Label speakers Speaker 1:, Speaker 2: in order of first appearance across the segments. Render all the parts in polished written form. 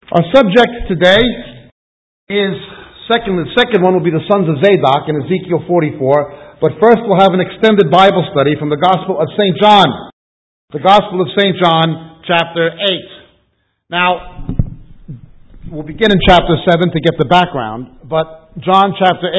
Speaker 1: Our subject today is the second one will be the sons of Zadok in Ezekiel 44. But first we'll have an extended Bible study from the Gospel of St. John. The Gospel of St. John, chapter 8. Now, we'll begin in chapter 7 to get the background, but John chapter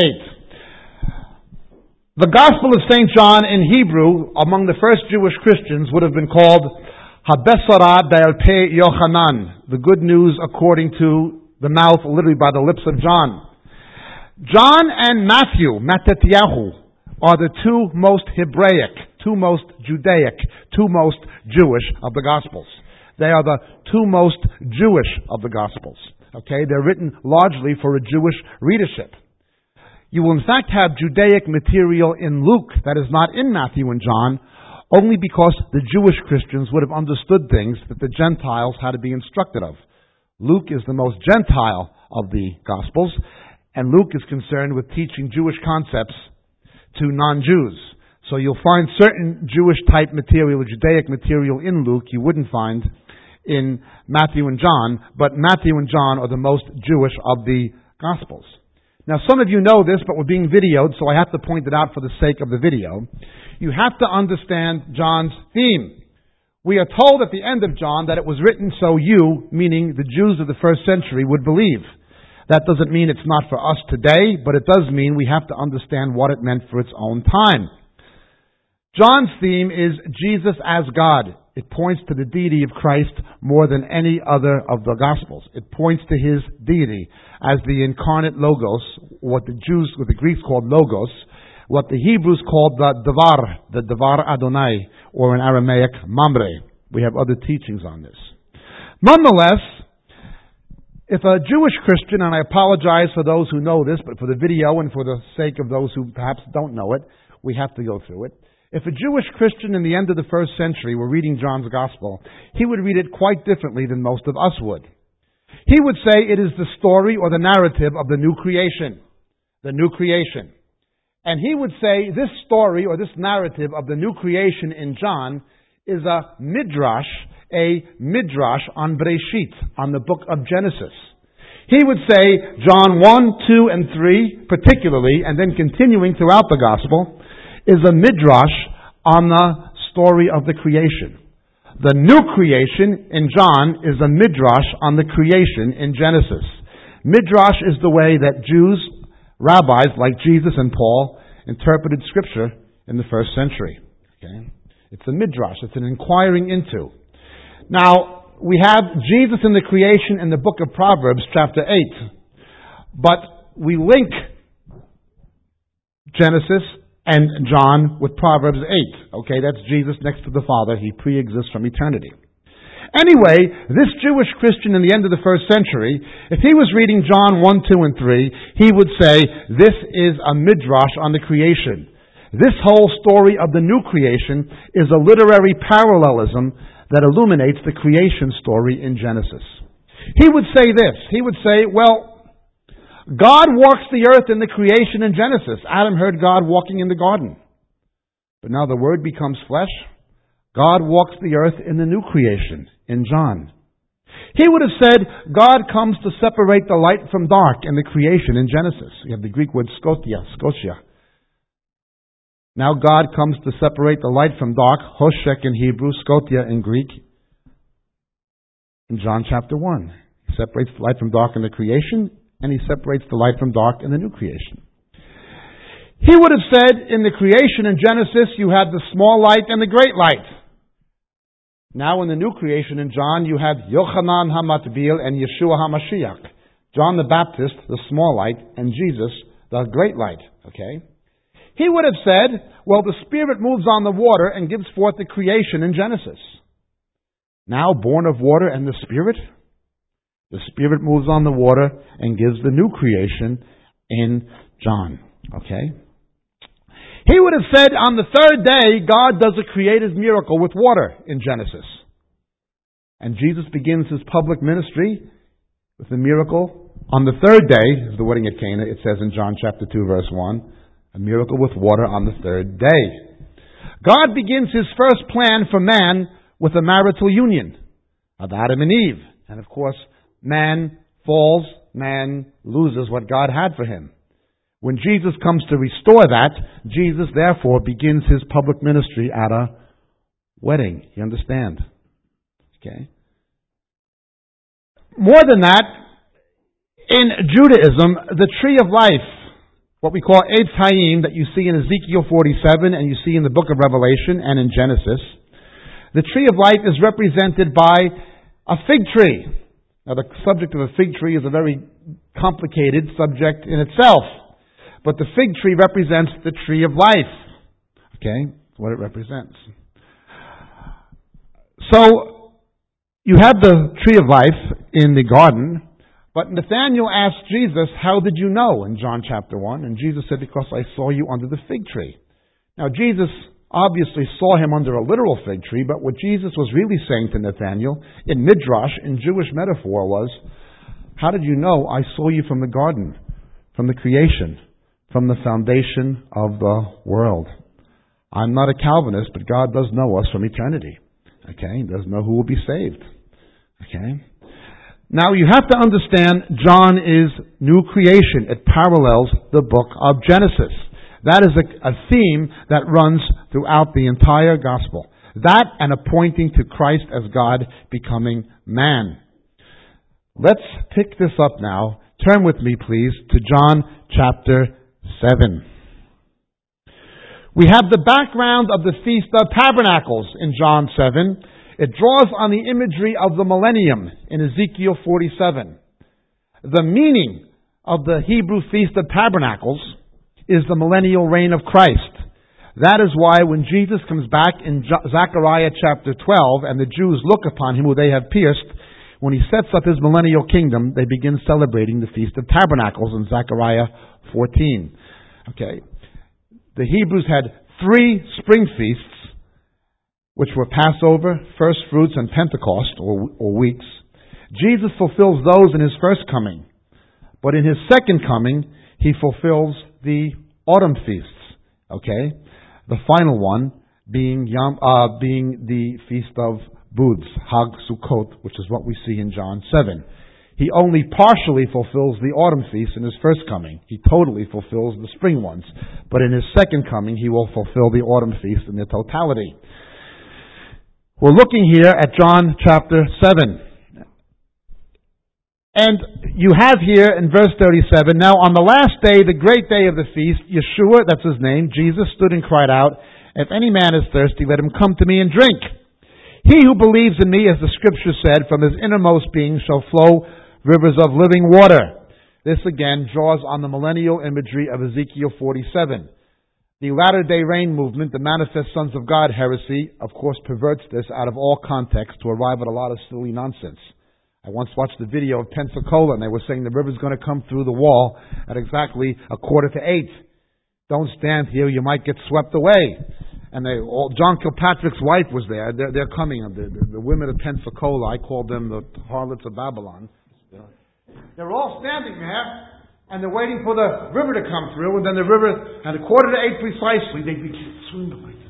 Speaker 1: 8. The Gospel of St. John in Hebrew, among the first Jewish Christians, would have been called Habesara Be'al Pei Yochanan, the good news according to the mouth, literally by the lips of John. John and Matthew, Mattityahu, are the two most Hebraic, two most Judaic, two most Jewish of the Gospels. They are the two most Jewish of the Gospels. Okay, they're written largely for a Jewish readership. You will in fact have Judaic material in Luke that is not in Matthew and John, only because the Jewish Christians would have understood things that the Gentiles had to be instructed of. Luke is the most Gentile of the Gospels, and Luke is concerned with teaching Jewish concepts to non-Jews. So you'll find certain Jewish-type material, Judaic material in Luke you wouldn't find in Matthew and John, but Matthew and John are the most Jewish of the Gospels. Now, some of you know this, but we're being videoed, so I have to point it out for the sake of the video. You have to understand John's theme. We are told at the end of John that it was written so you, meaning the Jews of the first century, would believe. That doesn't mean it's not for us today, but it does mean we have to understand what it meant for its own time. John's theme is Jesus as God. It points to the deity of Christ more than any other of the Gospels. It points to His deity as the incarnate Logos, what the Greeks called Logos, what the Hebrews called the Devar Adonai, or in Aramaic, Mamre. We have other teachings on this. Nonetheless, if a Jewish Christian, and I apologize for those who know this, but for the video and for the sake of those who perhaps don't know it, we have to go through it. If a Jewish Christian in the end of the first century were reading John's Gospel, he would read it quite differently than most of us would. He would say it is the story or the narrative of the new creation. The new creation. And he would say this story or this narrative of the new creation in John is a midrash on Breshit, on the book of Genesis. He would say John 1, 2, and 3 particularly, and then continuing throughout the Gospel, is a midrash on the story of the creation. The new creation in John is a midrash on the creation in Genesis. Midrash is the way that Jews, rabbis like Jesus and Paul, interpreted Scripture in the first century. Okay? It's a midrash. It's an inquiring into. Now, we have Jesus in the creation in the book of Proverbs, chapter 8. But we link Genesis and John with Proverbs 8. Okay, that's Jesus next to the Father. He pre-exists from eternity. Anyway, this Jewish Christian in the end of the first century, if he was reading John 1, 2, and 3, he would say, this is a midrash on the creation. This whole story of the new creation is a literary parallelism that illuminates the creation story in Genesis. He would say this. He would say, well, God walks the earth in the creation in Genesis. Adam heard God walking in the garden. But now the Word becomes flesh. God walks the earth in the new creation in John. He would have said, God comes to separate the light from dark in the creation in Genesis. You have the Greek word skotia. Now God comes to separate the light from dark, hoshek in Hebrew, skotia in Greek, in John chapter 1. He separates the light from dark in the creation, and He separates the light from dark in the new creation. He would have said, in the creation in Genesis, you had the small light and the great light. Now in the new creation in John, you have Yochanan HaMatbil and Yeshua HaMashiach. John the Baptist, the small light, and Jesus, the great light. Okay? He would have said, well, the Spirit moves on the water and gives forth the creation in Genesis. Now born of water and the Spirit moves on the water and gives the new creation in John. Okay? He would have said on the third day, God does a creative miracle with water in Genesis. And Jesus begins His public ministry with a miracle. On the third day, is the wedding at Cana, it says in John chapter 2, verse 1, a miracle with water on the third day. God begins His first plan for man with a marital union of Adam and Eve. And of course, man falls, man loses what God had for him. When Jesus comes to restore that, Jesus therefore begins his public ministry at a wedding. You understand? Okay. More than that, in Judaism, the tree of life, what we call Eitz Hayim, that you see in Ezekiel 47 and you see in the book of Revelation and in Genesis, the tree of life is represented by a fig tree. Now, the subject of a fig tree is a very complicated subject in itself, but the fig tree represents the tree of life. Okay? That's what it represents. So, you have the tree of life in the garden, but Nathanael asked Jesus, how did you know, in John chapter 1? And Jesus said, because I saw you under the fig tree. Now, Jesus obviously saw him under a literal fig tree, but what Jesus was really saying to Nathanael, in Midrash, in Jewish metaphor, was, how did you know I saw you from the garden, from the creation, from the foundation of the world? I'm not a Calvinist, but God does know us from eternity. Okay? He does know who will be saved. Okay? Now, you have to understand, John is new creation. It parallels the book of Genesis. That is a theme that runs throughout the entire gospel. That and a pointing to Christ as God becoming man. Let's pick this up now. Turn with me, please, to John chapter 7. We have the background of the Feast of Tabernacles in John 7. It draws on the imagery of the millennium in Ezekiel 47. The meaning of the Hebrew Feast of Tabernacles is the millennial reign of Christ. That is why when Jesus comes back in Zechariah chapter 12 and the Jews look upon him who they have pierced, when he sets up his millennial kingdom, they begin celebrating the Feast of Tabernacles in Zechariah 14. Okay. The Hebrews had 3 spring feasts, which were Passover, First Fruits, and Pentecost, or weeks. Jesus fulfills those in his first coming. But in his second coming, he fulfills the autumn feasts. Okay? The final one being the Feast of Booths, Hag Sukkot, which is what we see in John 7. He only partially fulfills the autumn feast in his first coming. He totally fulfills the spring ones. But in his second coming, he will fulfill the autumn feast in their totality. We're looking here at John chapter 7. And you have here in verse 37, now on the last day, the great day of the feast, Yeshua, that's his name, Jesus stood and cried out, if any man is thirsty, let him come to me and drink. He who believes in me, as the scripture said, from his innermost being shall flow rivers of living water. This again draws on the millennial imagery of Ezekiel 47. The latter-day rain movement, the Manifest Sons of God heresy, of course perverts this out of all context to arrive at a lot of silly nonsense. I once watched the video of Pensacola, and they were saying the river's going to come through the wall at exactly 7:45. Don't stand here, you might get swept away. And John Kilpatrick's wife was there. They're coming. The women of Pensacola, I call them the harlots of Babylon. They're all standing there, and they're waiting for the river to come through, and then the river, at 7:45 precisely, they begin swimming like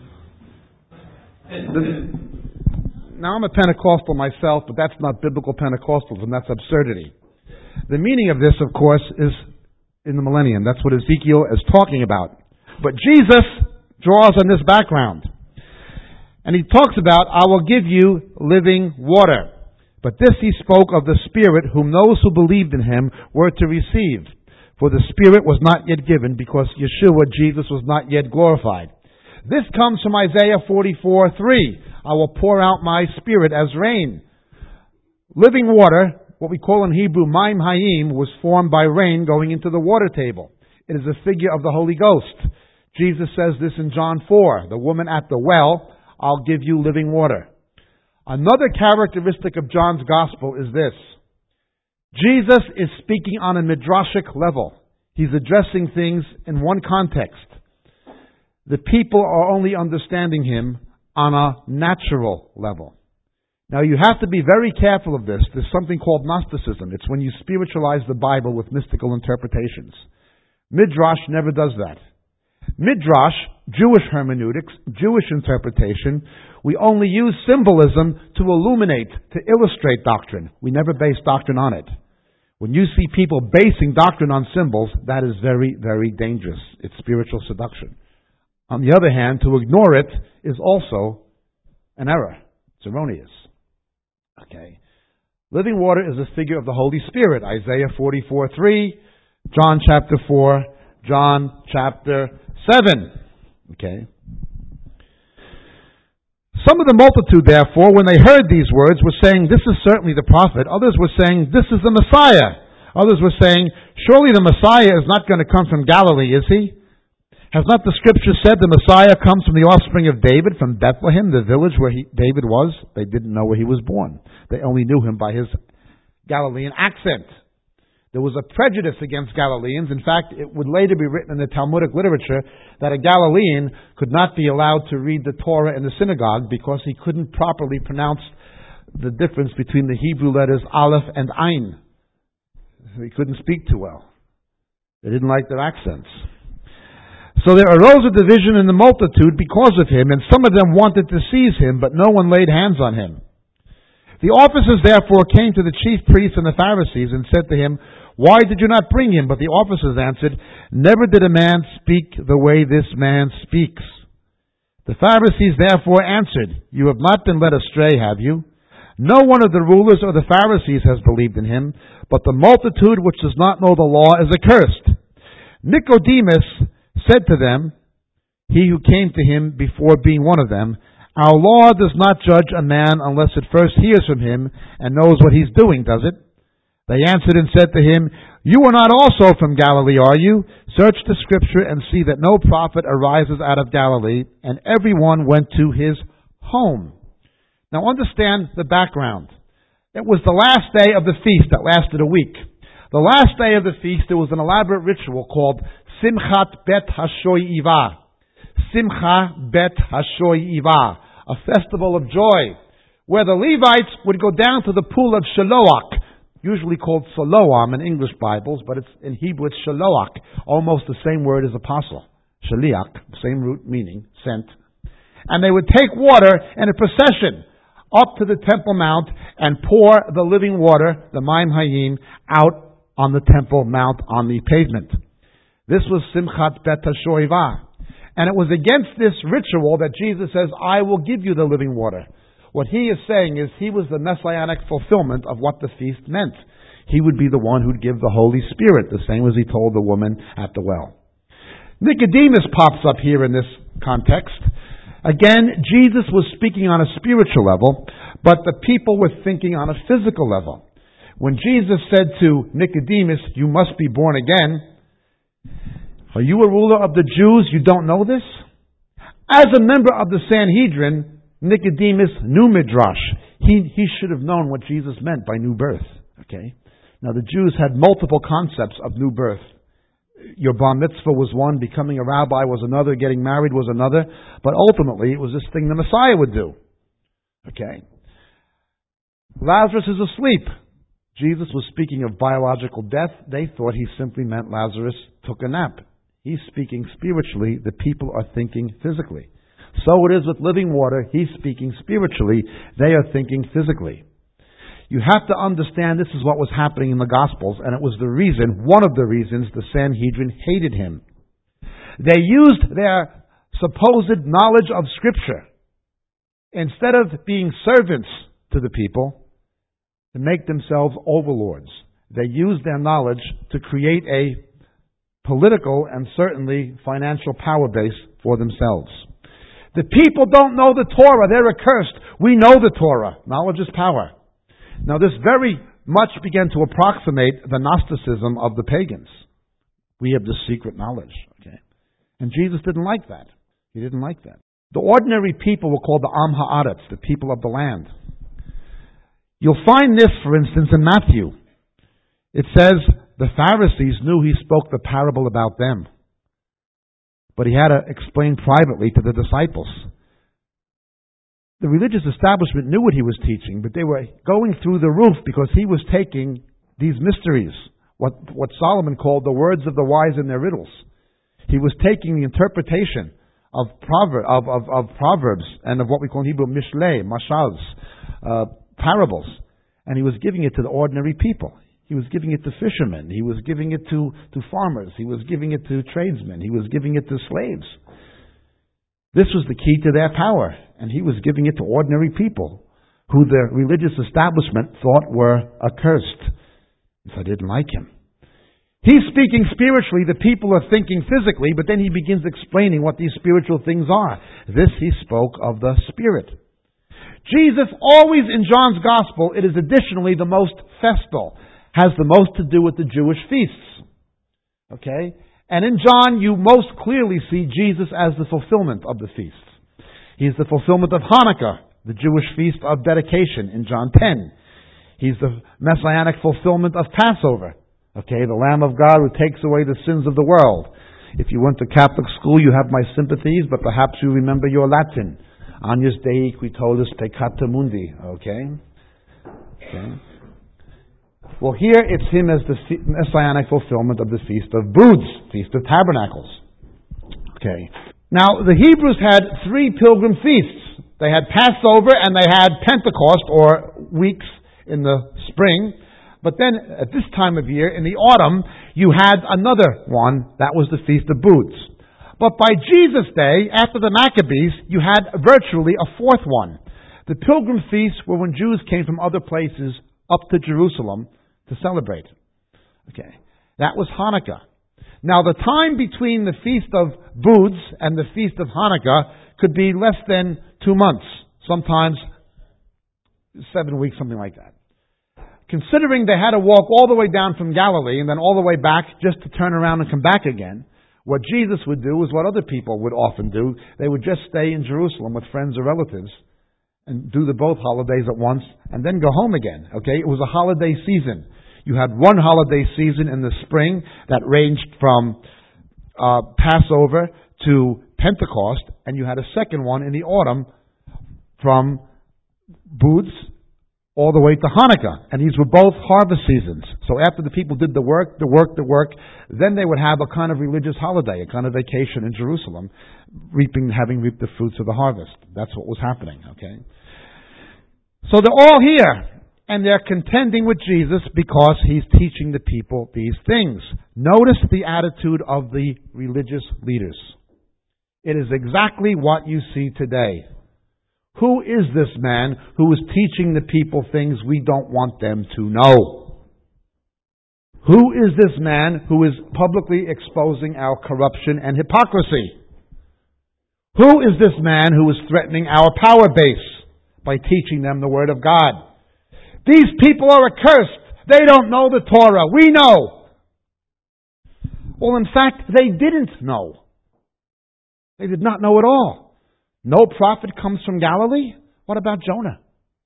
Speaker 1: this. Now, I'm a Pentecostal myself, but that's not biblical Pentecostalism. That's absurdity. The meaning of this, of course, is in the millennium. That's what Ezekiel is talking about. But Jesus draws on this background. And he talks about, I will give you living water. But this he spoke of the Spirit, whom those who believed in him were to receive. For the Spirit was not yet given, because Yeshua, Jesus, was not yet glorified. This comes from Isaiah 44:3. I will pour out my Spirit as rain. Living water, what we call in Hebrew Maim Hayim, was formed by rain going into the water table. It is a figure of the Holy Ghost. Jesus says this in John 4. The woman at the well, I'll give you living water. Another characteristic of John's Gospel is this. Jesus is speaking on a midrashic level. He's addressing things in one context. The people are only understanding him on a natural level. Now, you have to be very careful of this. There's something called Gnosticism. It's when you spiritualize the Bible with mystical interpretations. Midrash never does that. Midrash, Jewish hermeneutics, Jewish interpretation, we only use symbolism to illuminate, to illustrate doctrine. We never base doctrine on it. When you see people basing doctrine on symbols, that is very, very dangerous. It's spiritual seduction. On the other hand, to ignore it is also an error. It's erroneous. Okay. Living water is a figure of the Holy Spirit. Isaiah 44:3, John chapter 4, John chapter 7. Okay. Some of the multitude, therefore, when they heard these words, were saying, "This is certainly the prophet." Others were saying, "This is the Messiah." Others were saying, "Surely the Messiah is not going to come from Galilee, is he? Has not the Scripture said the Messiah comes from the offspring of David, from Bethlehem, the village where David was?" They didn't know where he was born. They only knew him by his Galilean accent. There was a prejudice against Galileans. In fact, it would later be written in the Talmudic literature that a Galilean could not be allowed to read the Torah in the synagogue because he couldn't properly pronounce the difference between the Hebrew letters Aleph and Ayin. He couldn't speak too well. They didn't like their accents. So there arose a division in the multitude because of him, and some of them wanted to seize him, but no one laid hands on him. The officers therefore came to the chief priests and the Pharisees and said to him, "Why did you not bring him?" But the officers answered, "Never did a man speak the way this man speaks." The Pharisees therefore answered, "You have not been led astray, have you? No one of the rulers or the Pharisees has believed in him, but the multitude which does not know the law is accursed." Nicodemus said to them, he who came to him before being one of them, "Our law does not judge a man unless it first hears from him and knows what he's doing, does it?" They answered and said to him, "You are not also from Galilee, are you? Search the Scripture and see that no prophet arises out of Galilee." And everyone went to his home. Now understand the background. It was the last day of the feast that lasted a week. The last day of the feast, there was an elaborate ritual called Simchat Bet HaShoivah. Simcha Bet HaShoivah, a festival of joy, where the Levites would go down to the pool of Shiloach, usually called Siloam in English Bibles, but in Hebrew it's Shiloach, almost the same word as apostle. Shaliach, same root meaning, sent. And they would take water in a procession up to the Temple Mount and pour the living water, the Maim Hayim, out on the Temple Mount on the pavement. This was Simchat Bet HaShoivah. And it was against this ritual that Jesus says, "I will give you the living water." What he is saying is he was the messianic fulfillment of what the feast meant. He would be the one who'd give the Holy Spirit, the same as he told the woman at the well. Nicodemus pops up here in this context. Again, Jesus was speaking on a spiritual level, but the people were thinking on a physical level. When Jesus said to Nicodemus, "You must be born again," are you a ruler of the Jews? You don't know this? As a member of the Sanhedrin, Nicodemus knew Midrash. He should have known what Jesus meant by new birth. Okay? Now the Jews had multiple concepts of new birth. Your bar mitzvah was one, becoming a rabbi was another, getting married was another, but ultimately it was this thing the Messiah would do. Okay? Lazarus is asleep. Jesus was speaking of biological death. They thought he simply meant Lazarus took a nap. He's speaking spiritually. The people are thinking physically. So it is with living water. He's speaking spiritually. They are thinking physically. You have to understand this is what was happening in the Gospels, and it was the reason, one of the reasons, the Sanhedrin hated him. They used their supposed knowledge of Scripture, instead of being servants to the people, to make themselves overlords. They used their knowledge to create a political and certainly financial power base for themselves. The people don't know the Torah. They're accursed. We know the Torah. Knowledge is power. Now this very much began to approximate the Gnosticism of the pagans. We have this secret knowledge. Okay? And Jesus didn't like that. He didn't like that. The ordinary people were called the Am Haaretz, the people of the land. You'll find this, for instance, in Matthew. It says, the Pharisees knew he spoke the parable about them. But he had to explain privately to the disciples. The religious establishment knew what he was teaching, but they were going through the roof because he was taking these mysteries, what Solomon called the words of the wise in their riddles. He was taking the interpretation of Proverbs and of what we call in Hebrew Mishlei, Mashals, parables, and he was giving it to the ordinary people. He was giving it to fishermen. He was giving it to farmers. He was giving it to tradesmen. He was giving it to slaves. This was the key to their power, and he was giving it to ordinary people who the religious establishment thought were accursed. So they didn't like him. He's speaking spiritually, the people are thinking physically, but then he begins explaining what these spiritual things are. This he spoke of the Spirit. Jesus always in John's Gospel, it is additionally the most festal, has the most to do with the Jewish feasts. Okay? And in John, you most clearly see Jesus as the fulfillment of the feasts. He's the fulfillment of Hanukkah, the Jewish feast of dedication in John 10. He's the messianic fulfillment of Passover. Okay, the Lamb of God who takes away the sins of the world. If you went to Catholic school, you have my sympathies, but perhaps you remember your Latin. Agnus Dei qui tollis peccata mundi. Okay? Well, here it's him as the messianic fulfillment of the Feast of Booths, Feast of Tabernacles. Okay. Now, the Hebrews had 3 pilgrim feasts. They had Passover and they had Pentecost, or weeks in the spring. But then, at this time of year, in the autumn, you had another one. That was the Feast of Booths. But by Jesus' day, after the Maccabees, you had virtually a 4th one. The pilgrim feasts were when Jews came from other places up to Jerusalem to celebrate. Okay. That was Hanukkah. Now, the time between the Feast of Booths and the Feast of Hanukkah could be less than 2 months. Sometimes 7 weeks, something like that. Considering they had to walk all the way down from Galilee and then all the way back just to turn around and come back again, what Jesus would do is what other people would often do. They would just stay in Jerusalem with friends or relatives and do the both holidays at once and then go home again. Okay? It was a holiday season. You had one holiday season in the spring that ranged from Passover to Pentecost, and you had a second one in the autumn from Booths all the way to Hanukkah. And these were both harvest seasons. So after the people did the work, then they would have a kind of religious holiday, a kind of vacation in Jerusalem, having reaped the fruits of the harvest. That's what was happening, okay? So they're all here, and they're contending with Jesus because he's teaching the people these things. Notice the attitude of the religious leaders. It is exactly what you see today. Who is this man who is teaching the people things we don't want them to know? Who is this man who is publicly exposing our corruption and hypocrisy? Who is this man who is threatening our power base by teaching them the Word of God? These people are accursed. They don't know the Torah. We know. Well, in fact, they didn't know. They did not know at all. No prophet comes from Galilee? What about Jonah?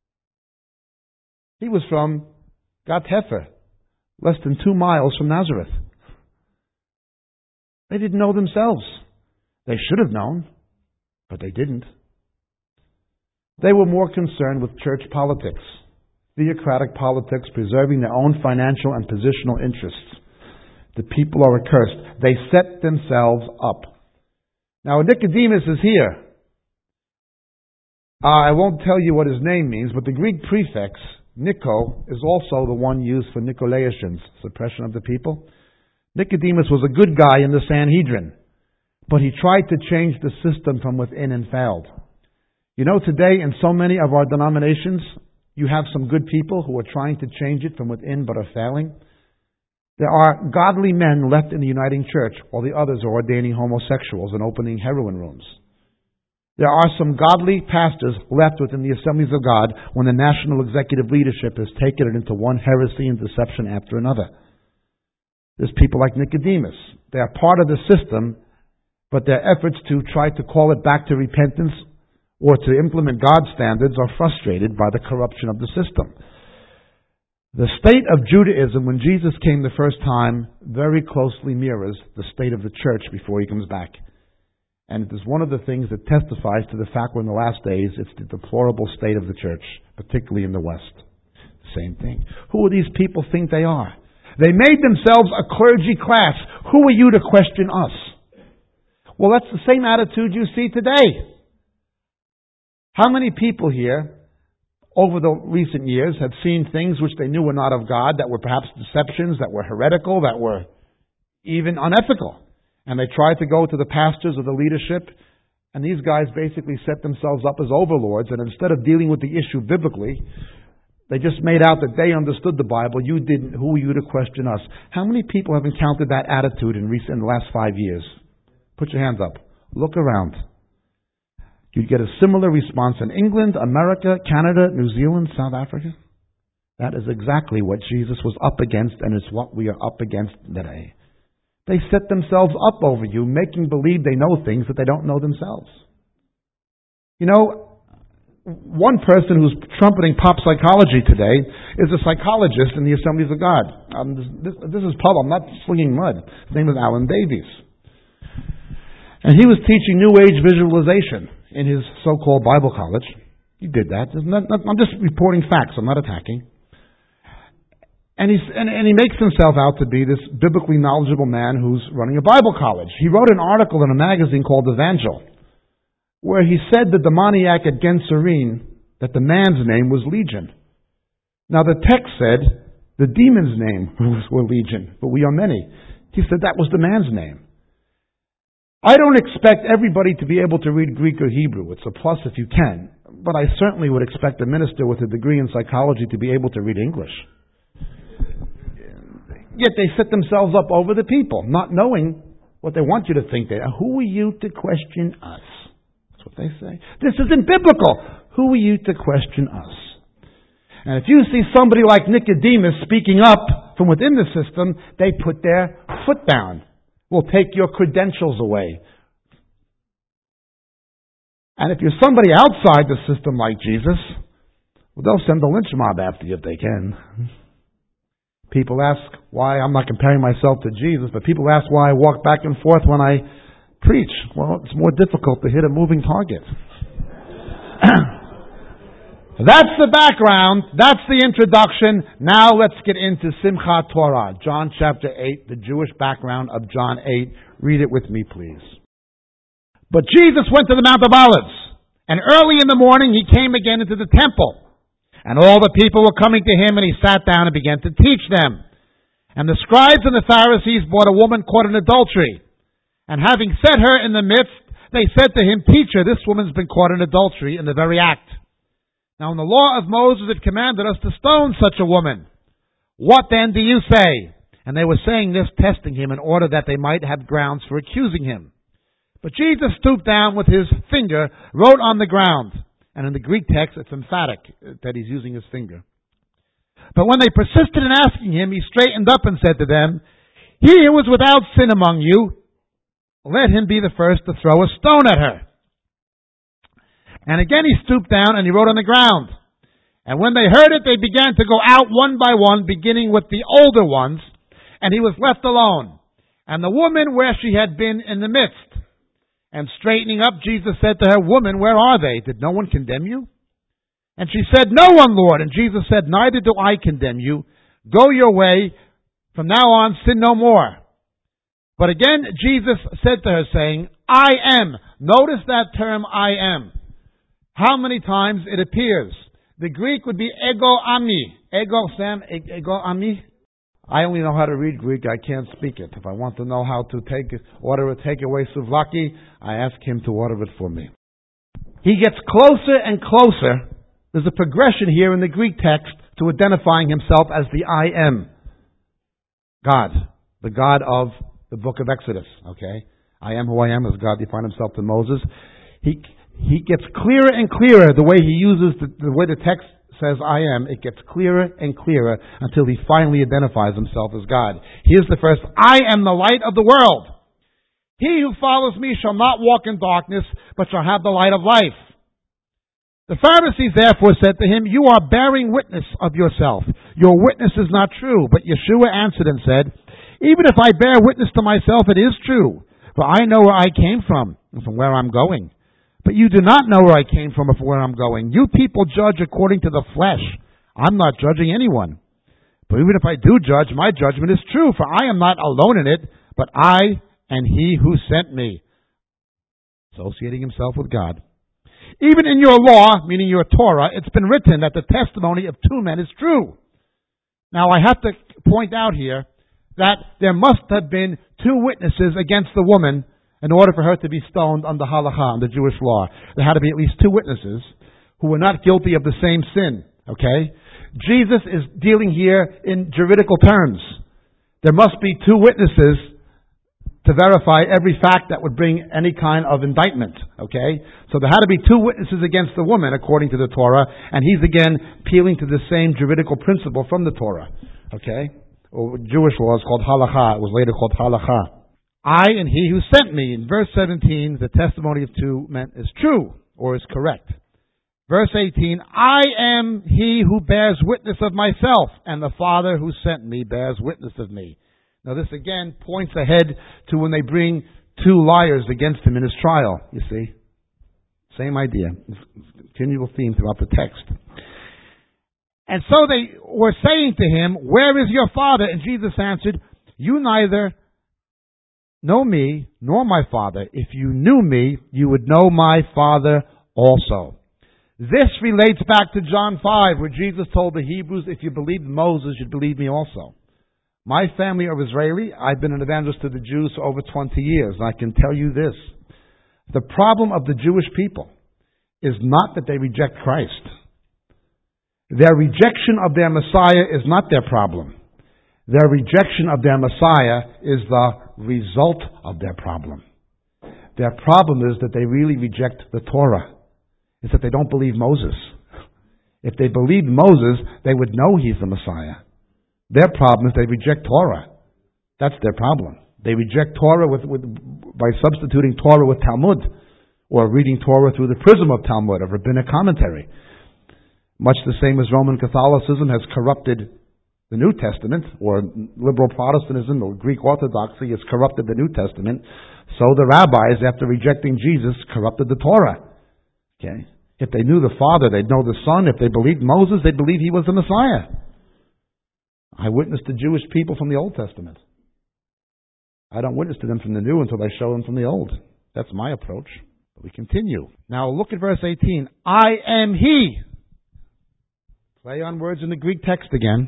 Speaker 1: He was from Gath Hefer, less than 2 miles from Nazareth. They didn't know themselves. They should have known, but they didn't. They were more concerned with church politics, theocratic politics, preserving their own financial and positional interests. The people are accursed. They set themselves up. Now, Nicodemus is here. I won't tell you what his name means, but the Greek prefix, Nico, is also the one used for Nicolaitans, suppression of the people. Nicodemus was a good guy in the Sanhedrin, but he tried to change the system from within and failed. You know, today in so many of our denominations, you have some good people who are trying to change it from within but are failing. There are godly men left in the Uniting Church, while the others are ordaining homosexuals and opening heroin rooms. There are some godly pastors left within the Assemblies of God when the national executive leadership has taken it into one heresy and deception after another. There's people like Nicodemus. They are part of the system, but their efforts to try to call it back to repentance or to implement God's standards are frustrated by the corruption of the system. The state of Judaism when Jesus came the first time very closely mirrors the state of the church before he comes back. And it is one of the things that testifies to the fact we're in the last days, it's the deplorable state of the church, particularly in the West. Same thing. Who do these people think they are? They made themselves a clergy class. Who are you to question us? Well, that's the same attitude you see today. How many people here over the recent years have seen things which they knew were not of God, that were perhaps deceptions, that were heretical, that were even unethical? And they tried to go to the pastors or the leadership, and these guys basically set themselves up as overlords, and instead of dealing with the issue biblically, they just made out that they understood the Bible. You didn't. Who are you to question us? How many people have encountered that attitude in the last 5 years? Put your hands up. Look around. You'd get a similar response in England, America, Canada, New Zealand, South Africa. That is exactly what Jesus was up against, and it's what we are up against today. They set themselves up over you, making believe they know things that they don't know themselves. You know, one person who's trumpeting pop psychology today is a psychologist in the Assemblies of God. This is pub. I'm not slinging mud. His name is Alan Davies. And he was teaching New Age visualization in his so-called Bible college. He did that. I'm just reporting facts. I'm not attacking. And he makes himself out to be this biblically knowledgeable man who's running a Bible college. He wrote an article in a magazine called Evangel, where he said the demoniac at Genserine, that the man's name was Legion. Now the text said the demon's name were Legion, but we are many. He said that was the man's name. I don't expect everybody to be able to read Greek or Hebrew. It's a plus if you can. But I certainly would expect a minister with a degree in psychology to be able to read English. Yet they set themselves up over the people, not knowing what they want you to think they are. Who are you to question us? That's what they say. This isn't biblical. Who are you to question us? And if you see somebody like Nicodemus speaking up from within the system, they put their foot down. Will take your credentials away. And if you're somebody outside the system like Jesus, well, they'll send a lynch mob after you if they can. People ask why, I'm not comparing myself to Jesus, but people ask why I walk back and forth when I preach. Well, it's more difficult to hit a moving target. That's the background. That's the introduction. Now let's get into Simchat Torah. John chapter 8, the Jewish background of John 8. Read it with me, please. But Jesus went to the Mount of Olives, and early in the morning he came again into the temple. And all the people were coming to him, and he sat down and began to teach them. And the scribes and the Pharisees brought a woman caught in adultery. And having set her in the midst, they said to him, Teacher, this woman's been caught in adultery in the very act. Now in the law of Moses it commanded us to stone such a woman. What then do you say? And they were saying this, testing him, in order that they might have grounds for accusing him. But Jesus stooped down with his finger, wrote on the ground. And in the Greek text it's emphatic that he's using his finger. But when they persisted in asking him, he straightened up and said to them, He who was without sin among you, let him be the first to throw a stone at her. And again he stooped down and he wrote on the ground. And when they heard it, they began to go out one by one, beginning with the older ones. And he was left alone. And the woman where she had been in the midst. And straightening up, Jesus said to her, Woman, where are they? Did no one condemn you? And she said, No one, Lord. And Jesus said, Neither do I condemn you. Go your way. From now on, sin no more. But again, Jesus said to her, saying, I am. Notice that term, I am. How many times it appears? The Greek would be ego ami. Ego ami. I only know how to read Greek. I can't speak it. If I want to know how to order a takeaway souvlaki, I ask him to order it for me. He gets closer and closer. There's a progression here in the Greek text to identifying himself as the I am. God. The God of the book of Exodus. Okay? I am who I am as God defined himself to Moses. He gets clearer and clearer the way he uses the way the text says I am. It gets clearer and clearer until he finally identifies himself as God. Here's the first. I am the light of the world. He who follows me shall not walk in darkness, but shall have the light of life. The Pharisees therefore said to him, You are bearing witness of yourself. Your witness is not true. But Yeshua answered and said, Even if I bear witness to myself, it is true. For I know where I came from and from where I'm going. But you do not know where I came from or from where I'm going. You people judge according to the flesh. I'm not judging anyone. But even if I do judge, my judgment is true, for I am not alone in it, but I and he who sent me. associating himself with God. Even in your law, meaning your Torah, it's been written that the testimony of two men is true. Now I have to point out here that there must have been two witnesses against the woman in order for her to be stoned under halakha, under Jewish law. There had to be at least two witnesses who were not guilty of the same sin. Okay? Jesus is dealing here in juridical terms. There must be two witnesses to verify every fact that would bring any kind of indictment. Okay? So there had to be two witnesses against the woman according to the Torah, and he's again appealing to the same juridical principle from the Torah. Okay? Or Jewish law is called halakha. It was later called halakha. I and he who sent me. In verse 17, the testimony of two men is true, or is correct. Verse 18, I am he who bears witness of myself, and the Father who sent me bears witness of me. Now this again points ahead to when they bring two liars against him in his trial, you see. Same idea. Continual theme throughout the text. And so they were saying to him, where is your Father? And Jesus answered, you neither know me nor my Father. If you knew me, you would know my Father also. This relates back to John 5, where Jesus told the Hebrews, if you believed Moses, you'd believe me also. My family are Israeli. I've been an evangelist to the Jews for over 20 years. And I can tell you this. The problem of the Jewish people is not that they reject Christ. Their rejection of their Messiah is not their problem. Their rejection of their Messiah is the result of their problem. Their problem is that they really reject the Torah. It's that they don't believe Moses. If they believed Moses, they would know he's the Messiah. Their problem is they reject Torah. That's their problem. They reject Torah by substituting Torah with Talmud, or reading Torah through the prism of Talmud, of rabbinic commentary. Much the same as Roman Catholicism has corrupted the New Testament, or liberal Protestantism or Greek Orthodoxy has corrupted the New Testament, so the rabbis, after rejecting Jesus, corrupted the Torah. Okay? If they knew the Father, they'd know the Son. If they believed Moses, they'd believe he was the Messiah. I witness to Jewish people from the Old Testament. I don't witness to them from the New until I show them from the Old. That's my approach. But we continue. Now look at verse 18. I am he. Play on words in the Greek text again.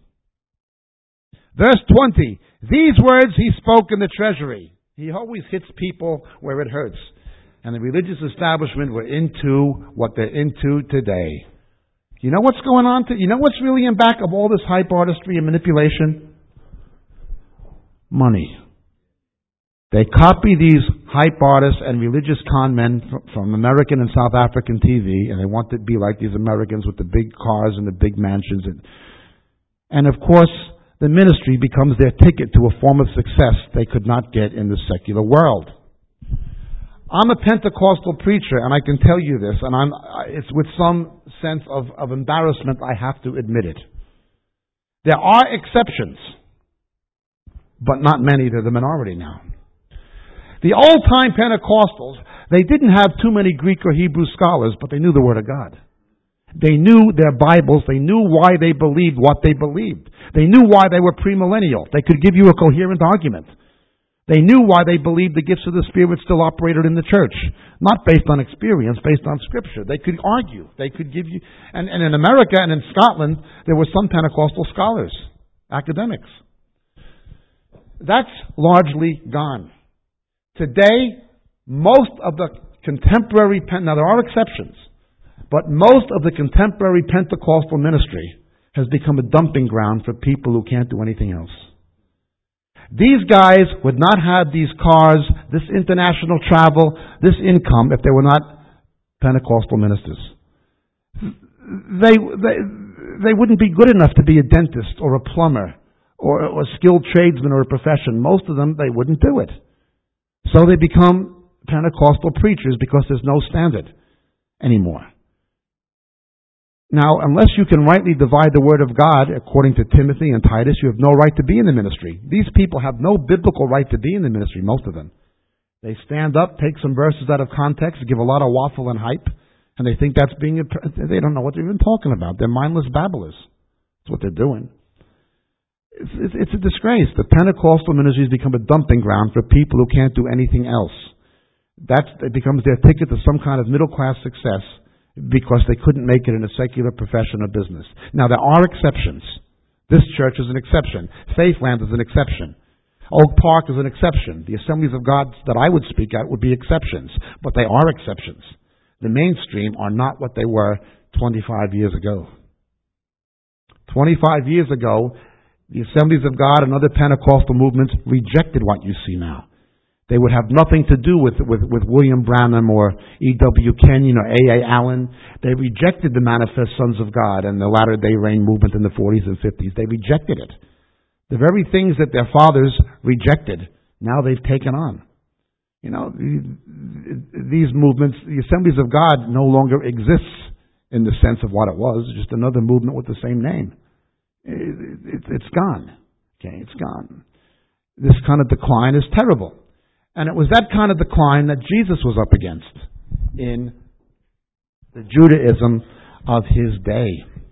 Speaker 1: Verse 20. These words he spoke in the treasury. He always hits people where it hurts. And the religious establishment were into what they're into today. You know what's going on? You know what's really in back of all this hype artistry and manipulation? Money. They copy these hype artists and religious con men from American and South African TV, and they want to be like these Americans with the big cars and the big mansions. And of course, the ministry becomes their ticket to a form of success they could not get in the secular world. I'm a Pentecostal preacher, and I can tell you this, and it's with some sense of embarrassment I have to admit it. There are exceptions, but not many. They're the minority now. The old-time Pentecostals, they didn't have too many Greek or Hebrew scholars, but they knew the Word of God. They knew their Bibles. They knew why they believed what they believed. They knew why they were premillennial. They could give you a coherent argument. They knew why they believed the gifts of the Spirit still operated in the church. Not based on experience, based on Scripture. They could argue. They could give you... And in America and in Scotland, there were some Pentecostal scholars, academics. That's largely gone. Today, most of the contemporary... Now, there are exceptions. But most of the contemporary Pentecostal ministry has become a dumping ground for people who can't do anything else. These guys would not have these cars, this international travel, this income if they were not Pentecostal ministers. They wouldn't be good enough to be a dentist or a plumber or a skilled tradesman or a profession. Most of them, they wouldn't do it. So they become Pentecostal preachers because there's no standard anymore. Now, unless you can rightly divide the Word of God, according to Timothy and Titus, you have no right to be in the ministry. These people have no biblical right to be in the ministry, most of them. They stand up, take some verses out of context, give a lot of waffle and hype, and they think that's being... They don't know what they're even talking about. They're mindless babblers. That's what they're doing. It's a disgrace. The Pentecostal ministry has become a dumping ground for people who can't do anything else. It becomes their ticket to some kind of middle-class success because they couldn't make it in a secular profession or business. Now, there are exceptions. This church is an exception. Faithland is an exception. Oak Park is an exception. The Assemblies of God that I would speak at would be exceptions, but they are exceptions. The mainstream are not what they were 25 years ago. 25 years ago, the Assemblies of God and other Pentecostal movements rejected what you see now. They would have nothing to do with William Branham or E.W. Kenyon or A.A. Allen. They rejected the Manifest Sons of God and the Latter-day Rain movement in the 40s and 50s. They rejected it. The very things that their fathers rejected, now they've taken on. You know, these movements, the Assemblies of God no longer exists in the sense of what it was, just another movement with the same name. It's gone. Okay, it's gone. This kind of decline is terrible. And it was that kind of decline that Jesus was up against in the Judaism of his day.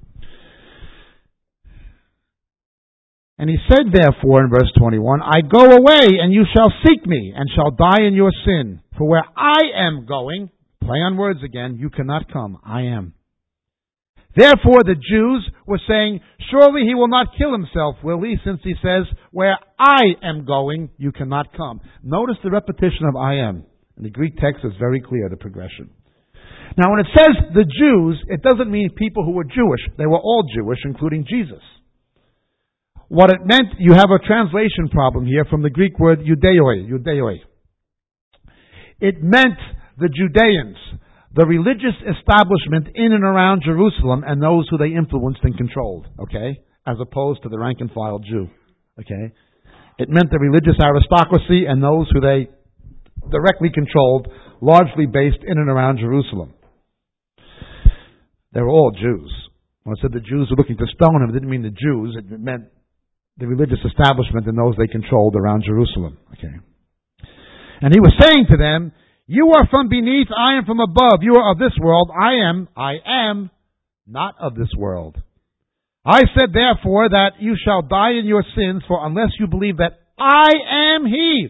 Speaker 1: And he said, therefore, in verse 21, I go away, and you shall seek me, and shall die in your sin. For where I am going, play on words again, you cannot come. I am. Therefore, the Jews were saying, surely he will not kill himself, will he? Since he says, where I am going, you cannot come. Notice the repetition of I am. In the Greek text, it's very clear, the progression. Now, when it says the Jews, it doesn't mean people who were Jewish. They were all Jewish, including Jesus. What it meant, you have a translation problem here from the Greek word Judeoi. It meant the Judeans, the religious establishment in and around Jerusalem and those who they influenced and controlled, okay? As opposed to the rank and file Jew, okay? It meant the religious aristocracy and those who they directly controlled, largely based in and around Jerusalem. They were all Jews. When I said the Jews were looking to stone him, it didn't mean the Jews. It meant the religious establishment and those they controlled around Jerusalem. Okay. And he was saying to them, you are from beneath, I am from above. You are of this world, I am not of this world. I said therefore that you shall die in your sins, for unless you believe that I am he.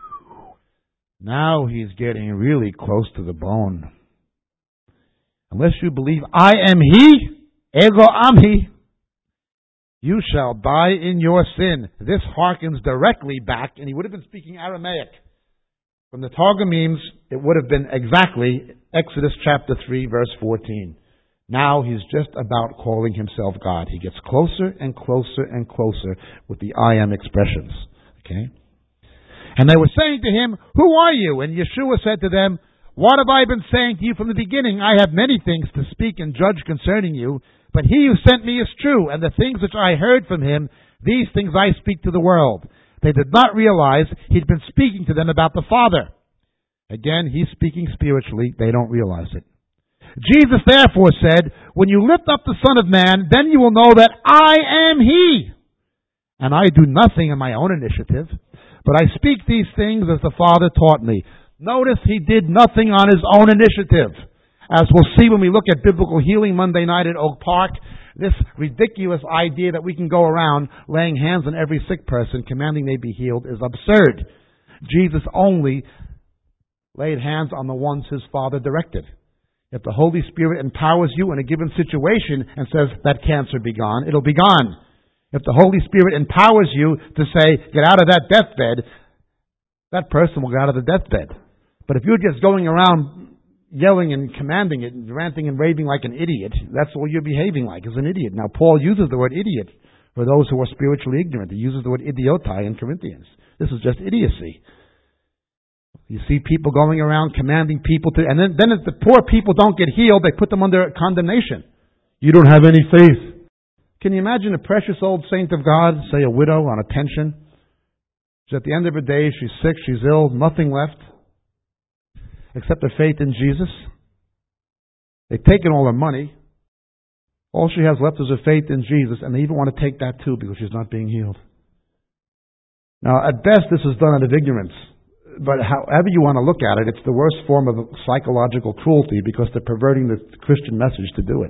Speaker 1: Now he's getting really close to the bone. Unless you believe I am he, ego am he, you shall die in your sin. This harkens directly back, and he would have been speaking Aramaic. From the Targumims, it would have been exactly Exodus chapter 3, verse 14. Now he's just about calling himself God. He gets closer and closer and closer with the I am expressions. Okay? And they were saying to him, who are you? And Yeshua said to them, what have I been saying to you from the beginning? I have many things to speak and judge concerning you, but he who sent me is true, and the things which I heard from him, these things I speak to the world. They did not realize he'd been speaking to them about the Father. Again, he's speaking spiritually. They don't realize it. Jesus therefore said, when you lift up the Son of Man, then you will know that I am he. And I do nothing in my own initiative, but I speak these things as the Father taught me. Notice he did nothing on his own initiative. As we'll see when we look at Biblical Healing Monday night at Oak Park, this ridiculous idea that we can go around laying hands on every sick person, commanding they be healed, is absurd. Jesus only laid hands on the ones his Father directed. If the Holy Spirit empowers you in a given situation and says, that cancer be gone, it'll be gone. If the Holy Spirit empowers you to say, get out of that deathbed, that person will get out of the deathbed. But if you're just going around yelling and commanding it, and ranting and raving like an idiot, that's all you're behaving like, as an idiot. Now, Paul uses the word idiot for those who are spiritually ignorant. He uses the word idiotai in Corinthians. This is just idiocy. You see people going around commanding people to, and then if the poor people don't get healed, they put them under condemnation. You don't have any faith. Can you imagine a precious old saint of God, say a widow on a pension? She's at the end of her days, she's sick, she's ill, nothing left except her faith in Jesus. They've taken all her money. All she has left is her faith in Jesus, and they even want to take that too because she's not being healed. Now, at best, this is done out of ignorance. But however you want to look at it, it's the worst form of psychological cruelty because they're perverting the Christian message to do it.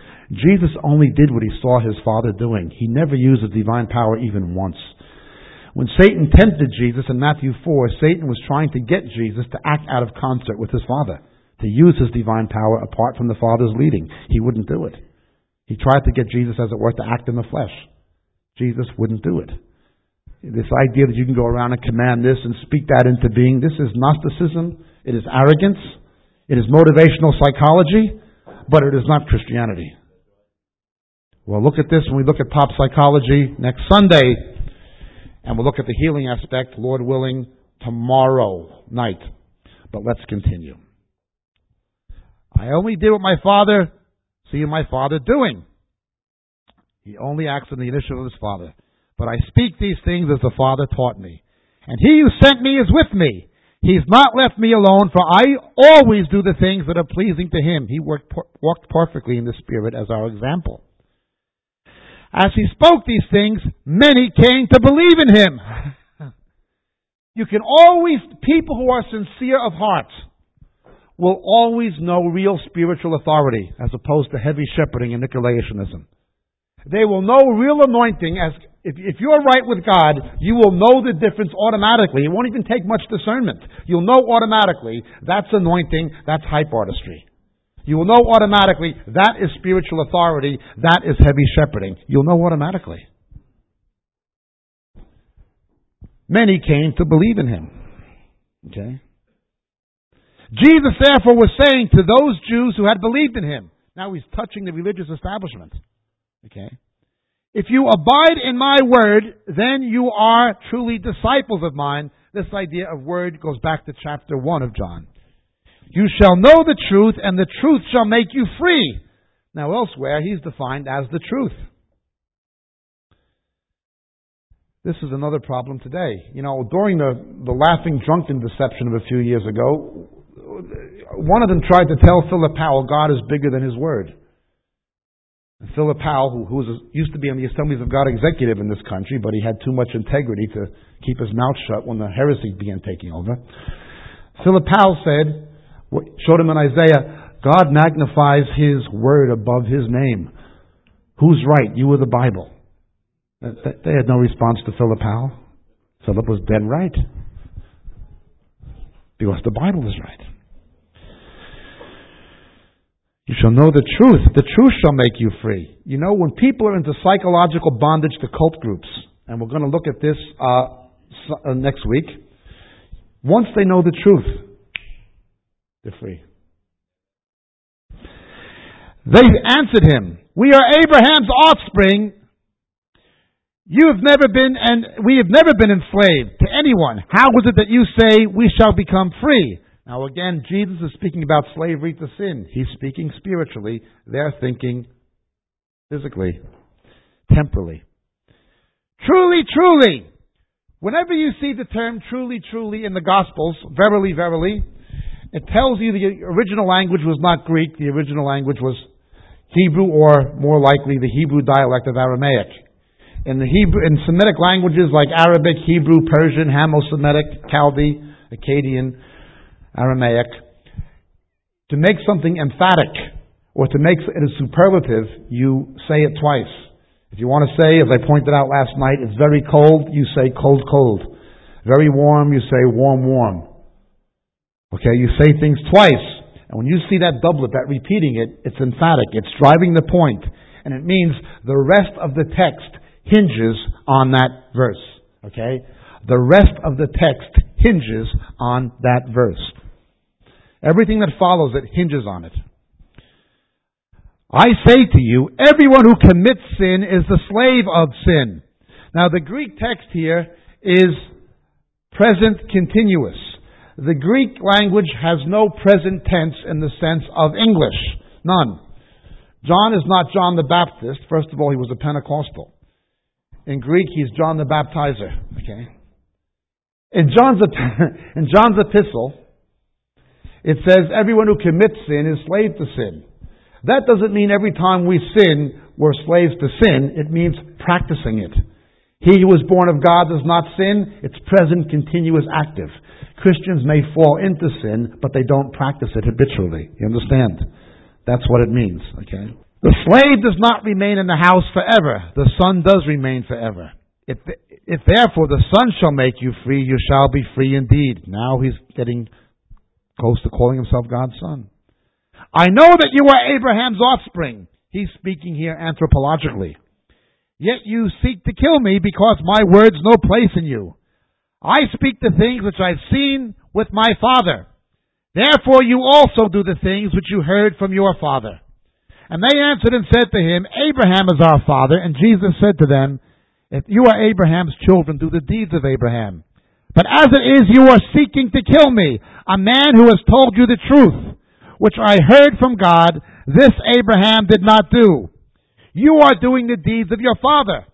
Speaker 1: Jesus only did what he saw his Father doing. He never used his divine power even once. When Satan tempted Jesus in Matthew 4, Satan was trying to get Jesus to act out of concert with his Father, to use his divine power apart from the Father's leading. He wouldn't do it. He tried to get Jesus, as it were, to act in the flesh. Jesus wouldn't do it. This idea that you can go around and command this and speak that into being, this is Gnosticism, it is arrogance, it is motivational psychology, but it is not Christianity. We'll look at this when we look at pop psychology next Sunday, and we'll look at the healing aspect, Lord willing, tomorrow night. But let's continue. I only did what my Father see my Father doing. He only acts in the initiative of his Father. But I speak these things as the Father taught me. And he who sent me is with me. He's not left me alone, for I always do the things that are pleasing to him. He walked perfectly in the Spirit as our example. As he spoke these things, many came to believe in him. You can always, people who are sincere of heart will always know real spiritual authority as opposed to heavy shepherding and Nicolaitanism. They will know real anointing. As if you're right with God, you will know the difference automatically. It won't even take much discernment. You'll know automatically that's anointing, that's hype artistry. You will know automatically that is spiritual authority, that is heavy shepherding. You'll know automatically. Many came to believe in him. Okay? Jesus therefore was saying to those Jews who had believed in him. Now he's touching the religious establishment. Okay? If you abide in my word, then you are truly disciples of mine. This idea of word goes back to chapter 1 of John. You shall know the truth, and the truth shall make you free. Now elsewhere, he's defined as the truth. This is another problem today. You know, during the laughing drunken deception of a few years ago, one of them tried to tell Philip Powell God is bigger than his word. And Philip Powell, who used to be on the Assemblies of God executive in this country, but he had too much integrity to keep his mouth shut when the heresy began taking over. Philip Powell said, showed him in Isaiah, God magnifies his word above his name. Who's right? You or the Bible? They had no response to Philip Powell. Philip was dead right. Because the Bible is right. You shall know the truth. The truth shall make you free. You know, when people are into psychological bondage to cult groups, and we're going to look at this next week, once they know the truth, they're free. They answered him, we are Abraham's offspring. You have never been, and we have never been enslaved to anyone. How is it that you say we shall become free? Now again, Jesus is speaking about slavery to sin. He's speaking spiritually. They're thinking physically, temporally. Truly, truly. Whenever you see the term truly, truly in the Gospels, verily, verily, it tells you the original language was not Greek. The original language was Hebrew, or more likely the Hebrew dialect of Aramaic. In Semitic languages like Arabic, Hebrew, Persian, Hamo-Semitic, Chaldee, Akkadian, Aramaic, to make something emphatic or to make it a superlative, you say it twice. If you want to say, as I pointed out last night, it's very cold, you say cold, cold. Very warm, you say warm, warm. Okay, you say things twice. And when you see that doublet, that repeating it, it's emphatic. It's driving the point. And it means the rest of the text hinges on that verse. Okay? The rest of the text hinges on that verse. Everything that follows it hinges on it. I say to you, everyone who commits sin is the slave of sin. Now the Greek text here is present continuous. The Greek language has no present tense in the sense of English. None. John is not John the Baptist. First of all, he was a Pentecostal. In Greek, he's John the Baptizer. Okay? In John's epistle, it says, everyone who commits sin is slave to sin. That doesn't mean every time we sin, we're slaves to sin. It means practicing it. He who is born of God does not sin. It's present, continuous, active. Christians may fall into sin, but they don't practice it habitually. You understand? That's what it means. Okay? The slave does not remain in the house forever. The son does remain forever. If therefore the Son shall make you free, you shall be free indeed. Now he's getting close to calling himself God's Son. I know that you are Abraham's offspring. He's speaking here anthropologically. Yet you seek to kill me because my words no place in you. I speak the things which I've seen with my Father. Therefore you also do the things which you heard from your father. And they answered and said to him, Abraham is our father. And Jesus said to them, if you are Abraham's children, do the deeds of Abraham. But as it is, you are seeking to kill me, a man who has told you the truth, which I heard from God. This Abraham did not do. You are doing the deeds of your father.